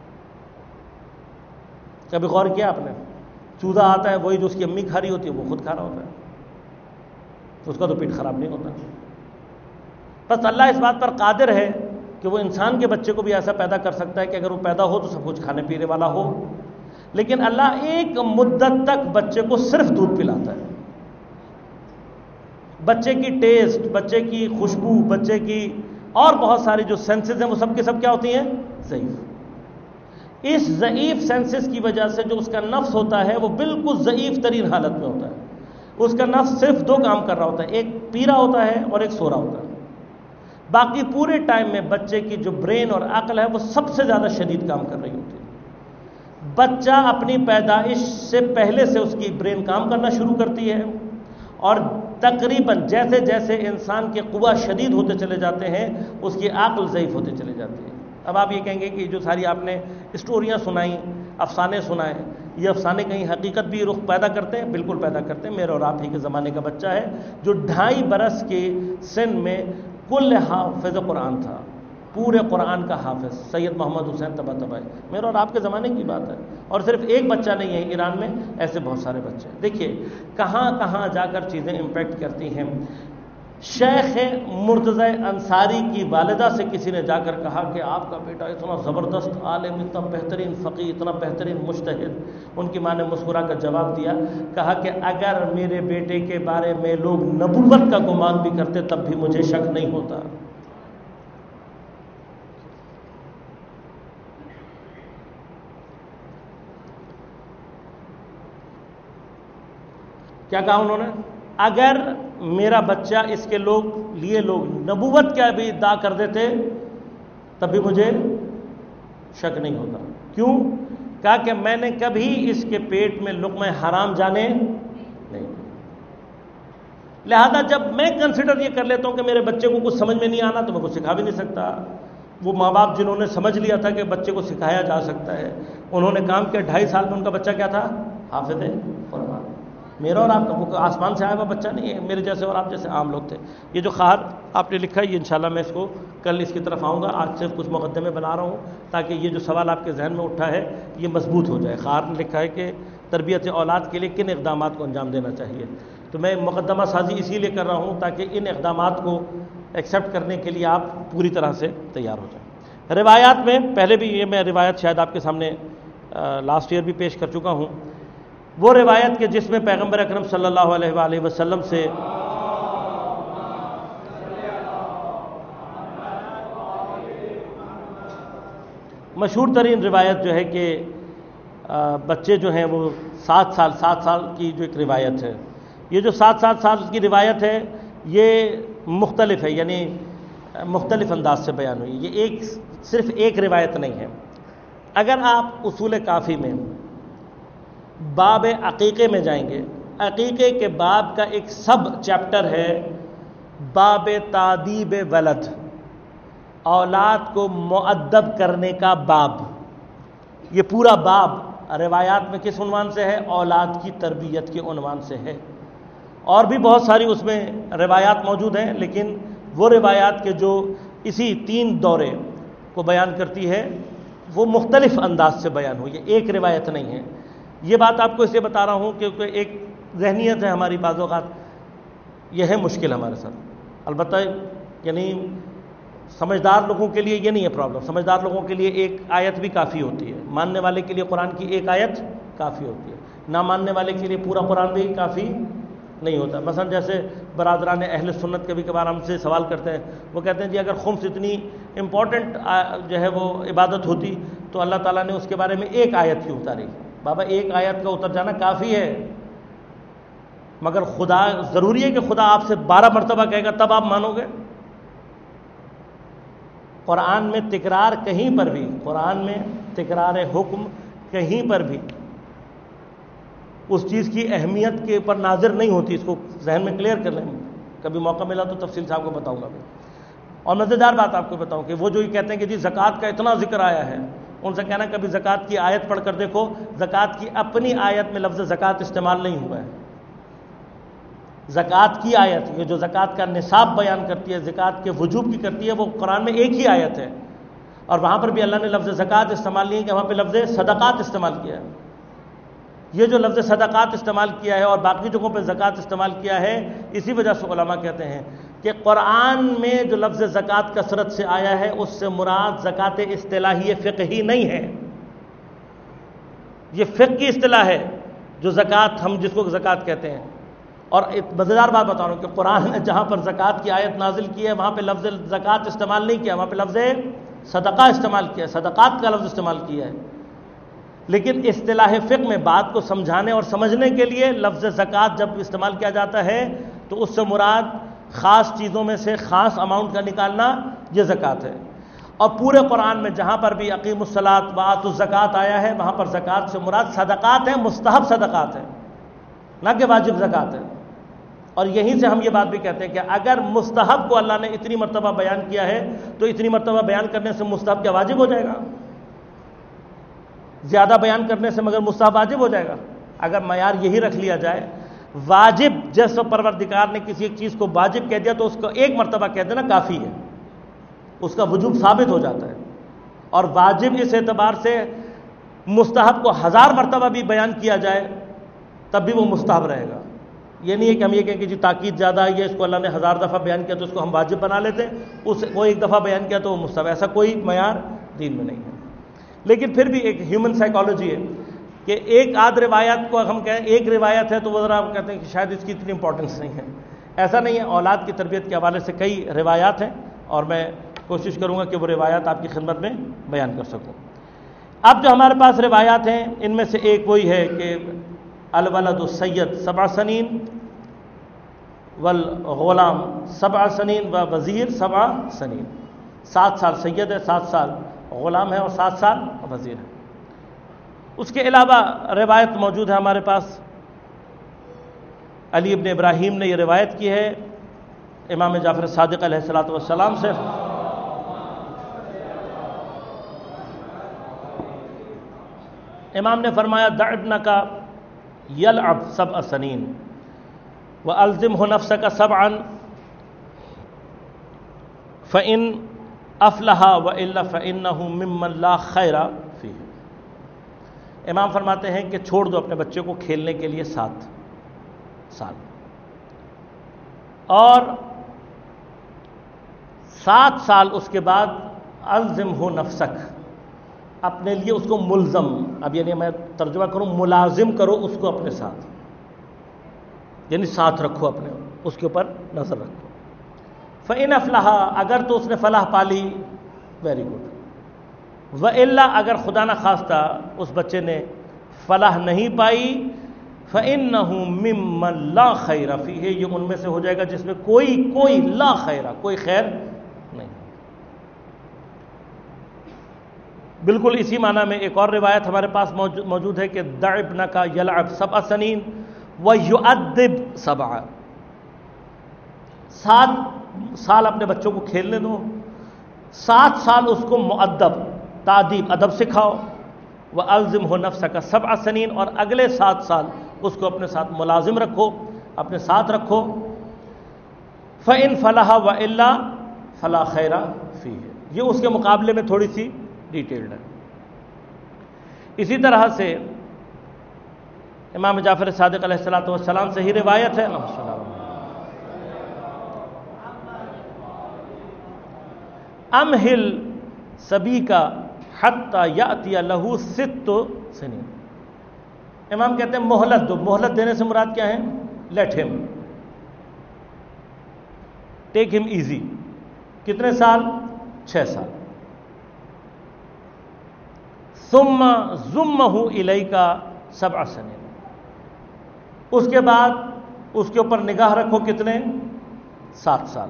کبھی غور کیا آپ نے؟ چوزا آتا ہے وہی جو اس کی امی کھا رہی ہوتی ہے وہ خود کھا رہا ہوتا ہے، اس کا تو پیٹ خراب نہیں ہوتا۔ بس اللہ اس بات پر قادر ہے کہ وہ انسان کے بچے کو بھی ایسا پیدا کر سکتا ہے کہ اگر وہ پیدا ہو تو سب کچھ کھانے پینے والا ہو، لیکن اللہ ایک مدت تک بچے کو صرف دودھ پلاتا ہے۔ بچے کی ٹیسٹ، بچے کی خوشبو، بچے کی اور بہت ساری جو سینسز ہیں وہ سب کے سب کیا ہوتی ہیں؟ ضعیف۔ اس ضعیف سینسز کی وجہ سے جو اس کا نفس ہوتا ہے وہ بالکل ضعیف ترین حالت میں ہوتا ہے۔ اس کا نفس صرف دو کام کر رہا ہوتا ہے، ایک پی رہا ہوتا ہے اور ایک سو رہا ہوتا ہے۔ باقی پورے ٹائم میں بچے کی جو برین اور عقل ہے وہ سب سے زیادہ شدید کام کر رہی ہوتی ہے۔ بچہ اپنی پیدائش سے پہلے سے اس کی برین کام کرنا شروع کرتی ہے، اور تقریباً جیسے جیسے انسان کے قوت شدید ہوتے چلے جاتے ہیں اس کی عقل ضعیف ہوتے چلے جاتی ہے۔ اب آپ یہ کہیں گے کہ جو ساری آپ نے اسٹوریاں سنائیں، افسانے سنائیں، یہ افسانے کہیں حقیقت بھی رخ پیدا کرتے ہیں؟ بالکل پیدا کرتے ہیں۔ میرے اور آپ ہی کے زمانے کا بچہ ہے جو 2.5 برس کے سن میں کل حافظ قرآن تھا، پورے قرآن کا حافظ، سید محمد حسین طباطبائی، میرے اور آپ کے زمانے کی بات ہے۔ اور صرف ایک بچہ نہیں ہے، ایران میں ایسے بہت سارے بچے ہیں۔ دیکھیے کہاں کہاں جا کر چیزیں امپیکٹ کرتی ہیں۔ شیخ مرتضی انصاری کی والدہ سے کسی نے جا کر کہا کہ آپ کا بیٹا اتنا زبردست عالم، اتنا بہترین فقیہ، اتنا بہترین مجتہد. ان کی ماں نے مسکرا کر جواب دیا، کہا کہ اگر میرے بیٹے کے بارے میں لوگ نبوت کا گمان بھی کرتے تب بھی مجھے شک نہیں ہوتا. کیا کہا انہوں نے؟ اگر میرا بچہ اس کے لوگ نبوت کا بھی ادعا کر دیتے تب بھی مجھے شک نہیں ہوتا. کیوں؟ کہا کہ میں نے کبھی اس کے پیٹ میں لقمہ حرام جانے نہیں. لہذا جب میں کنسیڈر یہ کر لیتا ہوں کہ میرے بچے کو کچھ سمجھ میں نہیں آنا تو میں کچھ سکھا بھی نہیں سکتا. وہ ماں باپ جنہوں نے سمجھ لیا تھا کہ بچے کو سکھایا جا سکتا ہے، انہوں نے کام کیا. 2.5 سال میں ان کا بچہ کیا تھا؟ حافظ قرآن. میرا اور آپ کا وہ آسمان سے آیا ہوا بچہ نہیں ہے، میرے جیسے اور آپ جیسے عام لوگ تھے. یہ جو خواہر آپ نے لکھا ہے، یہ انشاءاللہ میں اس کو کل اس کی طرف آؤں گا. آج صرف کچھ مقدمے بنا رہا ہوں تاکہ یہ جو سوال آپ کے ذہن میں اٹھا ہے یہ مضبوط ہو جائے. خواہر نے لکھا ہے کہ تربیت اولاد کے لیے کن اقدامات کو انجام دینا چاہیے. تو میں مقدمہ سازی اسی لیے کر رہا ہوں تاکہ ان اقدامات کو ایکسیپٹ کرنے کے لیے آپ پوری طرح سے تیار ہو جائیں. روایات میں پہلے بھی یہ میں روایت شاید آپ کے سامنے لاسٹ ایئر بھی پیش کر چکا ہوں. وہ روایت کہ جس میں پیغمبر اکرم صلی اللہ علیہ وآلہ وسلم سے مشہور ترین روایت جو ہے کہ بچے جو ہیں وہ 7 سال کی جو ایک روایت ہے. یہ جو 7 سال کی روایت ہے یہ مختلف ہے، یعنی مختلف انداز سے بیان ہوئی. یہ صرف ایک روایت نہیں ہے. اگر آپ اصول کافی میں باب عقیقے میں جائیں گے، عقیقے کے باب کا ایک سب چیپٹر ہے باب تادیب ولد، اولاد کو مؤدب کرنے کا باب. یہ پورا باب روایات میں کس عنوان سے ہے؟ اولاد کی تربیت کے عنوان سے ہے. اور بھی بہت ساری اس میں روایات موجود ہیں، لیکن وہ روایات کے جو اسی 3 دورے کو بیان کرتی ہے وہ مختلف انداز سے بیان ہوئی ہے، ایک روایت نہیں ہے. یہ بات آپ کو اس لیے بتا رہا ہوں کیونکہ ایک ذہنیت ہے ہماری بعض اوقات، یہ ہے مشکل ہمارے ساتھ. البتہ یعنی سمجھدار لوگوں کے لیے یہ نہیں ہے پرابلم. سمجھدار لوگوں کے لیے ایک آیت بھی کافی ہوتی ہے، ماننے والے کے لیے قرآن کی ایک آیت کافی ہوتی ہے، نہ ماننے والے کے لیے پورا قرآن بھی کافی نہیں ہوتا. مثلا جیسے برادران اہل سنت کبھی کبھار ہم سے سوال کرتے ہیں، وہ کہتے ہیں جی اگر خمس اتنی امپورٹنٹ جو ہے وہ عبادت ہوتی تو اللہ تعالیٰ نے اس کے بارے میں ایک آیت کیوں اتاری؟ بابا ایک آیت کا اتر جانا کافی ہے، مگر خدا ضروری ہے کہ خدا آپ سے 12 مرتبہ کہے گا تب آپ مانو گے؟ قرآن میں تکرار کہیں پر بھی، قرآن میں تکرار حکم کہیں پر بھی اس چیز کی اہمیت کے اوپر ناظر نہیں ہوتی. اس کو ذہن میں کلیئر کر لیں، کبھی موقع ملا تو تفصیل سے آپ کو بتاؤں گا. اور مزیدار بات آپ کو بتاؤں کہ وہ جو یہ کہتے ہیں کہ جی زکوٰۃ کا اتنا ذکر آیا ہے، ان سے کہنا کبھی زکوٰۃ کی آیت پڑھ کر دیکھو، زکوٰۃ کی اپنی آیت میں لفظ زکوٰۃ استعمال نہیں ہوا ہے. زکوٰۃ کی آیت یہ جو زکوٰۃ کا نصاب بیان کرتی ہے، زکوٰۃ کے وجوب کی کرتی ہے، وہ قرآن میں ایک ہی آیت ہے، اور وہاں پر بھی اللہ نے لفظ زکوٰۃ استعمال نہیں کہ وہاں پہ لفظ صدقات استعمال کیا ہے. یہ جو لفظ صدقات استعمال کیا ہے اور باقی جگہوں پہ زکوٰۃ استعمال کیا ہے، اسی وجہ سے علماء کہتے ہیں کہ قرآن میں جو لفظ زکوٰۃ کثرت سے آیا ہے اس سے مراد زکوٰۃ اصطلاحی فقہی نہیں ہے. یہ فقہ کی اصطلاح ہے جو زکوٰۃ ہم جس کو زکوٰۃ کہتے ہیں. اور ایک مزیدار بات بتا رہا ہوں کہ قرآن نے جہاں پر زکوٰۃ کی آیت نازل کی ہے وہاں پہ لفظ زکوٰۃ استعمال نہیں کیا، وہاں پہ لفظ صدقہ استعمال کیا ہے، صدقات کا لفظ استعمال کیا ہے. لیکن اصطلاح فقہ میں بات کو سمجھانے اور سمجھنے کے لیے لفظ زکوٰۃ جب استعمال کیا جاتا ہے تو اس سے مراد خاص چیزوں میں سے خاص اماؤنٹ کا نکالنا، یہ زکوٰۃ ہے. اور پورے قرآن میں جہاں پر بھی اقیم الصلاۃ وآتوا الزکوٰۃ آیا ہے وہاں پر زکوٰۃ سے مراد صدقات ہیں، مستحب صدقات ہیں، نہ کہ واجب زکوٰۃ ہے. اور یہیں سے ہم یہ بات بھی کہتے ہیں کہ اگر مستحب کو اللہ نے اتنی مرتبہ بیان کیا ہے تو اتنی مرتبہ بیان کرنے سے مستحب کیا واجب ہو جائے گا؟ زیادہ بیان کرنے سے مگر مستحب واجب ہو جائے گا؟ اگر معیار یہی رکھ لیا جائے، واجب جیسے پروردگار نے کسی ایک چیز کو واجب کہہ دیا تو اس کو ایک مرتبہ کہہ دینا کافی ہے، اس کا وجوب ثابت ہو جاتا ہے. اور واجب اس اعتبار سے مستحب کو 1000 مرتبہ بھی بیان کیا جائے تب بھی وہ مستحب رہے گا. یہ نہیں ہے کہ ہم یہ کہیں کہ جی تاکید زیادہ آئی ہے، اس کو اللہ نے 1000 دفعہ بیان کیا تو اس کو ہم واجب بنا لیتے ہیں، وہ ایک دفعہ بیان کیا تو وہ مستحب، ایسا کوئی معیار دین میں نہیں ہے۔ لیکن پھر بھی ایک ہیومن سائیکالوجی ہے کہ ایک آدھ روایت کو ہم کہیں ایک روایت ہے تو وہ ذرا کہتے ہیں کہ شاید اس کی اتنی امپورٹنس نہیں ہے، ایسا نہیں ہے۔ اولاد کی تربیت کے حوالے سے کئی روایات ہیں اور میں کوشش کروں گا کہ وہ روایات آپ کی خدمت میں بیان کر سکوں۔ اب جو ہمارے پاس روایات ہیں ان میں سے ایک وہی ہے کہ الولد السید 7 سنین والغلام 7 سنین و وزیر 7 سنین، 7 سال سید ہے، 7 سال غلام ہے اور 7 سال وزیر ہے۔ اس کے علاوہ روایت موجود ہے ہمارے پاس، علی ابن ابراہیم نے یہ روایت کی ہے امام جعفر صادق علیہ السلام سے، امام نے فرمایا دع ابنک یلعب 7 سنین وَأَلْزِمْهُ نَفْسَكَ 7 فَإِنْ أَفْلَحَ وَإِلَّا فَإِنَّهُ مِمَّنْ لَا خَيْرَ فِيهِ۔ امام فرماتے ہیں کہ چھوڑ دو اپنے بچے کو کھیلنے کے لیے 7 سال، اور 7 سال اس کے بعد الزمہ نفسک، اپنے لیے اس کو ملزم، اب یعنی میں ترجمہ کروں ملازم کرو اس کو اپنے ساتھ، یعنی ساتھ رکھو اپنے، اس کے اوپر نظر رکھو۔ فَإِنْ أَفْلَحَ، اگر تو اس نے فلاح پالی ویری گڈ، وَإِلَّا اگر خدا نہ خواستہ اس بچے نے فلاح نہیں پائی، فَإِنَّهُ مِمَّنْ لَا خَيْرَ فِيهِ، یہ ان میں سے ہو جائے گا جس میں کوئی لا خیر، کوئی خیر نہیں۔ بالکل اسی معنی میں ایک اور روایت ہمارے پاس موجود ہے کہ دع ابنک یلعب 7 سنین وَيُؤَدِّبْ 7، 7 سال اپنے بچوں کو کھیلنے دو، 7 سال اس کو مؤدب، تعدیب، ادب سکھاؤ، وَأَلْزِمْهُ نَفْسَكَ 7 سنین، اور اگلے 7 سال اس کو اپنے ساتھ ملازم رکھو، اپنے ساتھ رکھو۔ فَإِنْ فَلَحَ وَإِلَّا فَلَا خَيْرَ فِيهِ، یہ اس کے مقابلے میں تھوڑی سی ڈیٹیلڈ ہے۔ اسی طرح سے امام جعفر صادق علیہ السلام سے ہی روایت ہے، امہل سبیکا حتی یأتی لہو 6 سنین، امام کہتے ہیں مہلت دو، مہلت دینے سے مراد کیا ہے؟ لیٹ ہم، ٹیک ہم ایزی، کتنے سال؟ 6 سال۔ ثم ضمہ الیک 7 سنین، اس کے بعد اس کے اوپر نگاہ رکھو، کتنے؟ 7 سال۔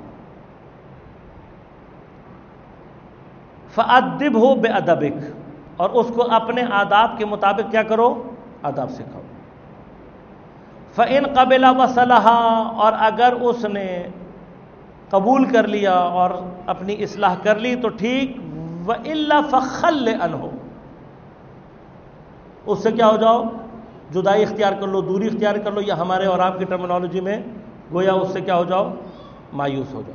فَأَدِّبْهُ بِأَدَبِكَ، اور اس کو اپنے آداب کے مطابق کیا کرو؟ آداب سکھاؤ۔ فَإِنْ قَبِلَ وَصَلَحَ، اور اگر اس نے قبول کر لیا اور اپنی اصلاح کر لی تو ٹھیک، وَإِلَّا فَخَلِّ عَنْهُ، اس سے کیا ہو جاؤ؟ جدائی اختیار کر لو، دوری اختیار کر لو، یا ہمارے اور آپ کی ٹرمینالوجی میں گویا اس سے کیا ہو جاؤ؟ مایوس ہو جاؤ۔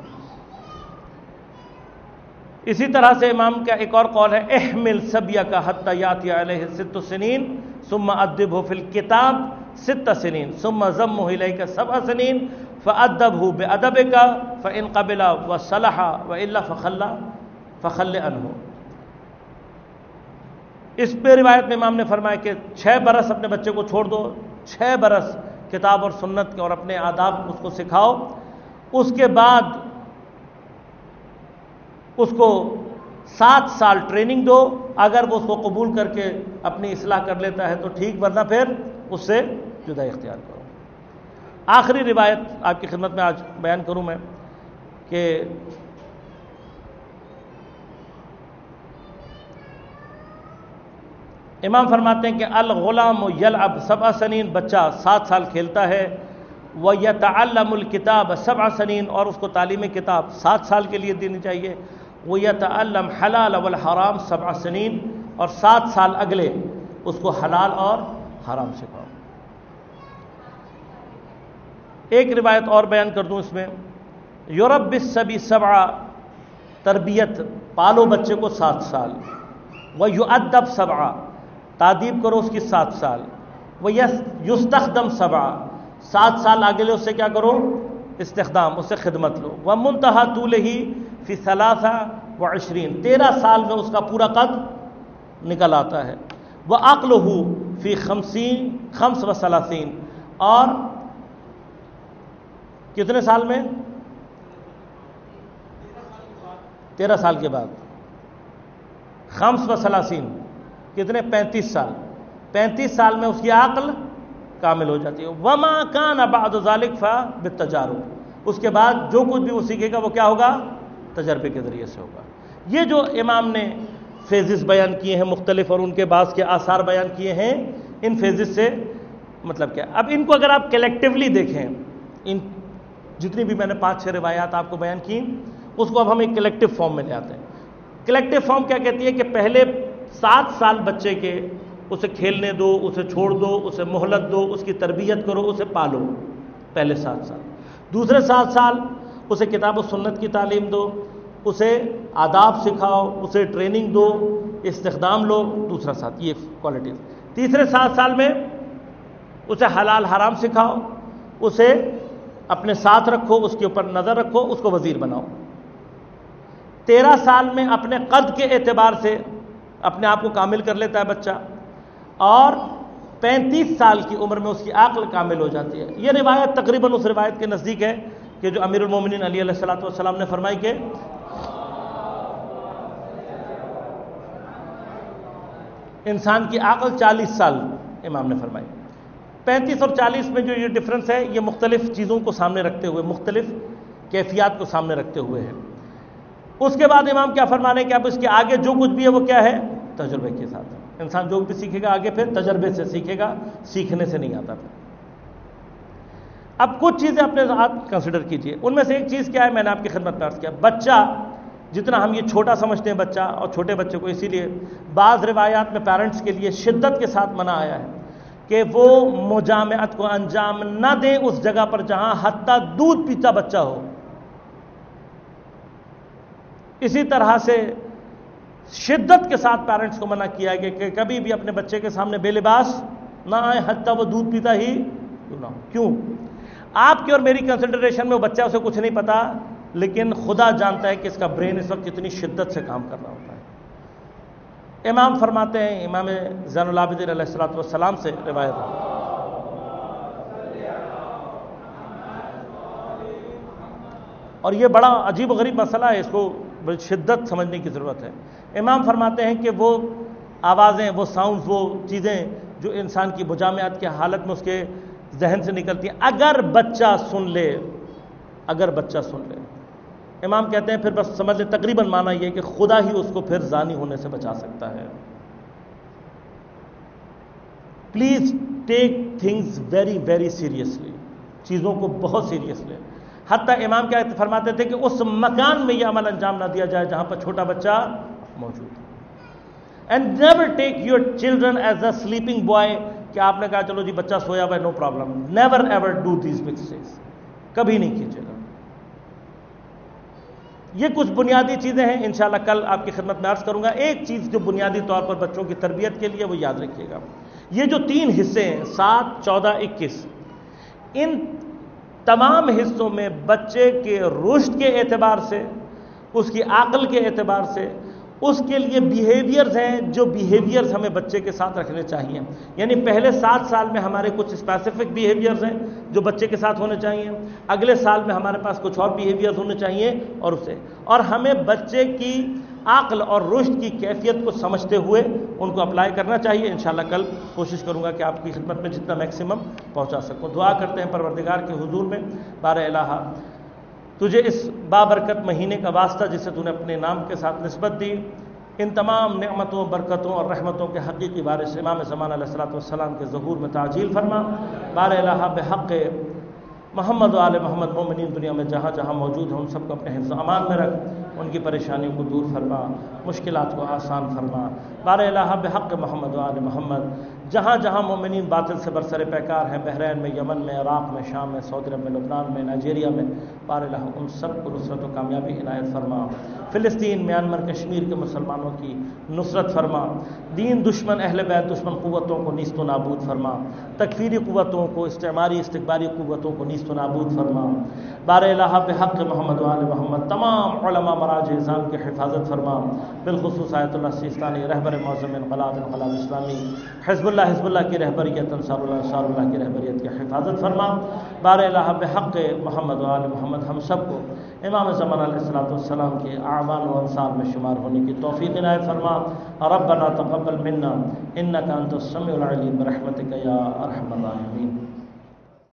اسی طرح سے امام کا ایک اور قول ہے احمل صبیک حتی یاتی علیہ 6 سنین ثم ادبہ فی الکتاب 6 سنین ثم ضمہ الیک 7 سنین فادبہ بادبک فان قبل وصلح والا فخل عنہ۔ اس پہ روایت میں امام نے فرمایا کہ 6 برس اپنے بچے کو چھوڑ دو، 6 برس کتاب اور سنت کے اور اپنے آداب اس کو سکھاؤ، اس کے بعد اس کو 7 سال ٹریننگ دو، اگر وہ اس کو قبول کر کے اپنی اصلاح کر لیتا ہے تو ٹھیک، ورنہ پھر اس سے جدائی اختیار کرو۔ آخری روایت آپ کی خدمت میں آج بیان کروں میں کہ امام فرماتے ہیں کہ الغلام یلعب 7 سنین، بچہ 7 سال کھیلتا ہے، وَيَتَعَلَّمُ الْكِتَابَ 7 سنین، اور اس کو تعلیم کتاب 7 سال کے لیے دینی چاہیے، وَيَتَعَلَّمْ حَلَالَ وَالْحَرَامَ 7 سنین، اور 7 سال اگلے اس کو حلال اور حرام سکھاؤ۔ ایک روایت اور بیان کر دوں اس میں، یربی الصبی 7، تربیت پالو بچے کو 7 سال، وَيُؤَدَّبْ 7، تعدیب کرو اس کی 7 سال، وَيُسْتَخْدَمْ 7، 7 سال آگے لے، اس سے کیا کرو؟ استخدام، اس سے خدمت لو۔ وَمُنْتَهَا طُولِهِ فِي 23 13 سال میں اس کا پورا قد نکل آتا ہے۔ وَعَقْلُهُ فِي 35 اور کتنے سال میں؟ 13 سال کے بعد 35 کتنے؟ 35 سال 35 سال میں اس کی عقل کامل ہو جاتی ہے۔ وَمَا كَانَ بَعْدُ ذَلِكَ فَبِالتَّجَارُبِ، اس کے بعد جو کچھ بھی وہ سیکھے گا وہ کیا ہوگا؟ تجربے کے ذریعے سے ہوگا۔ یہ جو امام نے فیزز بیان کیے ہیں مختلف، اور ان کے بعض کے آثار بیان کیے ہیں، ان فیزز سے مطلب کیا؟ اب ان کو اگر آپ کلیکٹیولی دیکھیں، ان جتنی بھی میں نے 5-6 روایات آپ کو بیان کی، اس کو اب ہم ایک کلیکٹیو فارم میں لے آتے ہیں۔ کلیکٹیو فارم کیا کہتی ہے کہ پہلے 7 سال بچے کے اسے کھیلنے دو، اسے چھوڑ دو، اسے مہلت دو، اس کی تربیت کرو، اسے پالو، پہلے 7 سال۔ دوسرے 7 سال اسے کتاب و سنت کی تعلیم دو، اسے آداب سکھاؤ، اسے ٹریننگ دو، استخدام لو، دوسرا 7، یہ کوالٹیز۔ تیسرے 7 سال میں اسے حلال حرام سکھاؤ، اسے اپنے ساتھ رکھو، اس کے اوپر نظر رکھو، اس کو وزیر بناؤ۔ 13 سال میں اپنے قد کے اعتبار سے اپنے آپ کو کامل کر لیتا ہے بچہ، اور 35 سال کی عمر میں اس کی عقل کامل ہو جاتی ہے۔ یہ روایت تقریباً اس روایت کے نزدیک ہے کہ جو امیر المومنین علی علیہ السلام نے فرمائی کہ انسان کی عقل 40 سال امام نے فرمائی۔ 35 اور 40 میں جو یہ ڈفرنس ہے، یہ مختلف چیزوں کو سامنے رکھتے ہوئے، مختلف کیفیات کو سامنے رکھتے ہوئے ہے۔ اس کے بعد امام کیا فرما رہے ہیں کہ اب اس کے آگے جو کچھ بھی ہے وہ کیا ہے؟ تجربے کے ساتھ۔ انسان جو بھی سیکھے گا آگے پھر تجربے سے سیکھے گا، سیکھنے سے نہیں آتا پھر۔ اب کچھ چیزیں اپنے ساتھ کنسیڈر کیجئے، ان میں سے ایک چیز کیا ہے، میں نے آپ کی خدمت میں عرض کیا، بچہ جتنا ہم یہ چھوٹا سمجھتے ہیں بچہ، اور چھوٹے بچے کو اسی لیے بعض روایات میں پیرنٹس کے لیے شدت کے ساتھ منع آیا ہے کہ وہ مجامعت کو انجام نہ دیں اس جگہ پر جہاں حتیٰ دودھ پیتا بچہ ہو۔ اسی طرح سے شدت کے ساتھ پیرنٹس کو منع کیا ہے کہ کبھی بھی اپنے بچے کے سامنے بے لباس نہ آئے حتیٰ وہ دودھ پیتا ہی کیوں نہ ہو۔ کیوں؟ آپ کی اور میری کنسیڈریشن میں وہ بچہ اسے کچھ نہیں پتا، لیکن خدا جانتا ہے کہ اس کا برین اس وقت کتنی شدت سے کام کر رہا ہوتا ہے۔ امام فرماتے ہیں، امام زین العابدین علیہ السلام سے روایت ہے، اور یہ بڑا عجیب و غریب مسئلہ ہے، اس کو بڑی شدت سمجھنے کی ضرورت ہے۔ امام فرماتے ہیں کہ وہ آوازیں، وہ ساؤنڈز، وہ چیزیں جو انسان کی مجامعت کی حالت میں اس کے ذہن سے نکلتی ہیں، اگر بچہ سن لے، اگر بچہ سن لے، امام کہتے ہیں پھر بس سمجھ لے تقریباً معنی یہ کہ خدا ہی اس کو پھر زانی ہونے سے بچا سکتا ہے۔ Please take things very very seriously, چیزوں کو بہت سیریس لیں۔ حتیٰ امام کیا فرماتے تھے کہ اس مکان میں یہ عمل انجام نہ دیا جائے جہاں پر چھوٹا بچہ موجود ہے۔ And never take your children as a sleeping boy, کہ آپ نے کہا چلو جی بچہ سویا ہوا ہے no problem, never ever do these mistakes, کبھی نہیں کیجیے گا۔ یہ کچھ بنیادی چیزیں ہیں، انشاءاللہ کل آپ کی خدمت میں عرض کروں گا۔ ایک چیز جو بنیادی طور پر بچوں کی تربیت کے لیے وہ یاد رکھیے گا، یہ جو 3 حصے ہیں 7، 14، 21، ان تمام حصوں میں بچے کے رشد کے اعتبار سے، اس کی عقل کے اعتبار سے، اس کے لیے بیہیویئرز ہیں جو بیہیویئرز ہمیں بچے کے ساتھ رکھنے چاہیے۔ یعنی پہلے 7 سال میں ہمارے کچھ اسپیسیفک بیہیویئرز ہیں جو بچے کے ساتھ ہونے چاہیے، اگلے سال میں ہمارے پاس کچھ اور بیہیویئرز ہونے چاہیے، اور ہمیں بچے کی عقل اور رشد کی کیفیت کو سمجھتے ہوئے ان کو اپلائی کرنا چاہیے۔ انشاءاللہ کل کوشش کروں گا کہ آپ کی خدمت میں جتنا میکسیمم پہنچا سکوں۔ دعا کرتے ہیں پروردگار کے حضور میں، بار الہ تجھے اس بابرکت مہینے کا واسطہ جسے تو نے اپنے نام کے ساتھ نسبت دی، ان تمام نعمتوں، برکتوں اور رحمتوں کے حقیقی وارث امام زمان علیہ السلام کے ظہور میں تعجیل فرما۔ بار الہ بحق محمد و آل محمد مومنین دنیا میں جہاں جہاں موجود ہیں ان سب کو اپنے حفظ و امان میں رکھ، ان کی پریشانیوں کو دور فرما، مشکلات کو آسان فرما۔ بار الہ بحق محمد و آل محمد جہاں جہاں مومنین باطل سے برسر پیکار ہیں، بحرین میں، یمن میں، عراق میں، شام میں، سعودی عرب میں، لبنان میں، نائجیریا میں، بارالہ ان سب کو نصرت و کامیابی عنایت فرما، فلسطین، میانمار، کشمیر کے مسلمانوں کی نصرت فرما، دین دشمن، اہل بیت دشمن قوتوں کو نیست و نابود فرما، تکفیری قوتوں کو، استعماری استکباری قوتوں کو نیست و نابود فرما، بار الہ بحق محمد و آل محمد تمام علماء مراجع نظام کی حفاظت فرما، بالخصوص آیت اللہ سیستانی رہبر معظم انقلاب اسلامی، حزب اللہ کی رہبریت، انصار اللہ کی رہبریت کی حفاظت فرما، بار الہ بحق محمد و آل محمد ہم سب کو امام زمان علیہ السلام کے اعوان و انصار میں شمار ہونے کی توفیق عنایت فرما، ربنا تقبل منا انک انت السمیع العلیم برحمتک یا ارحم الراحمین۔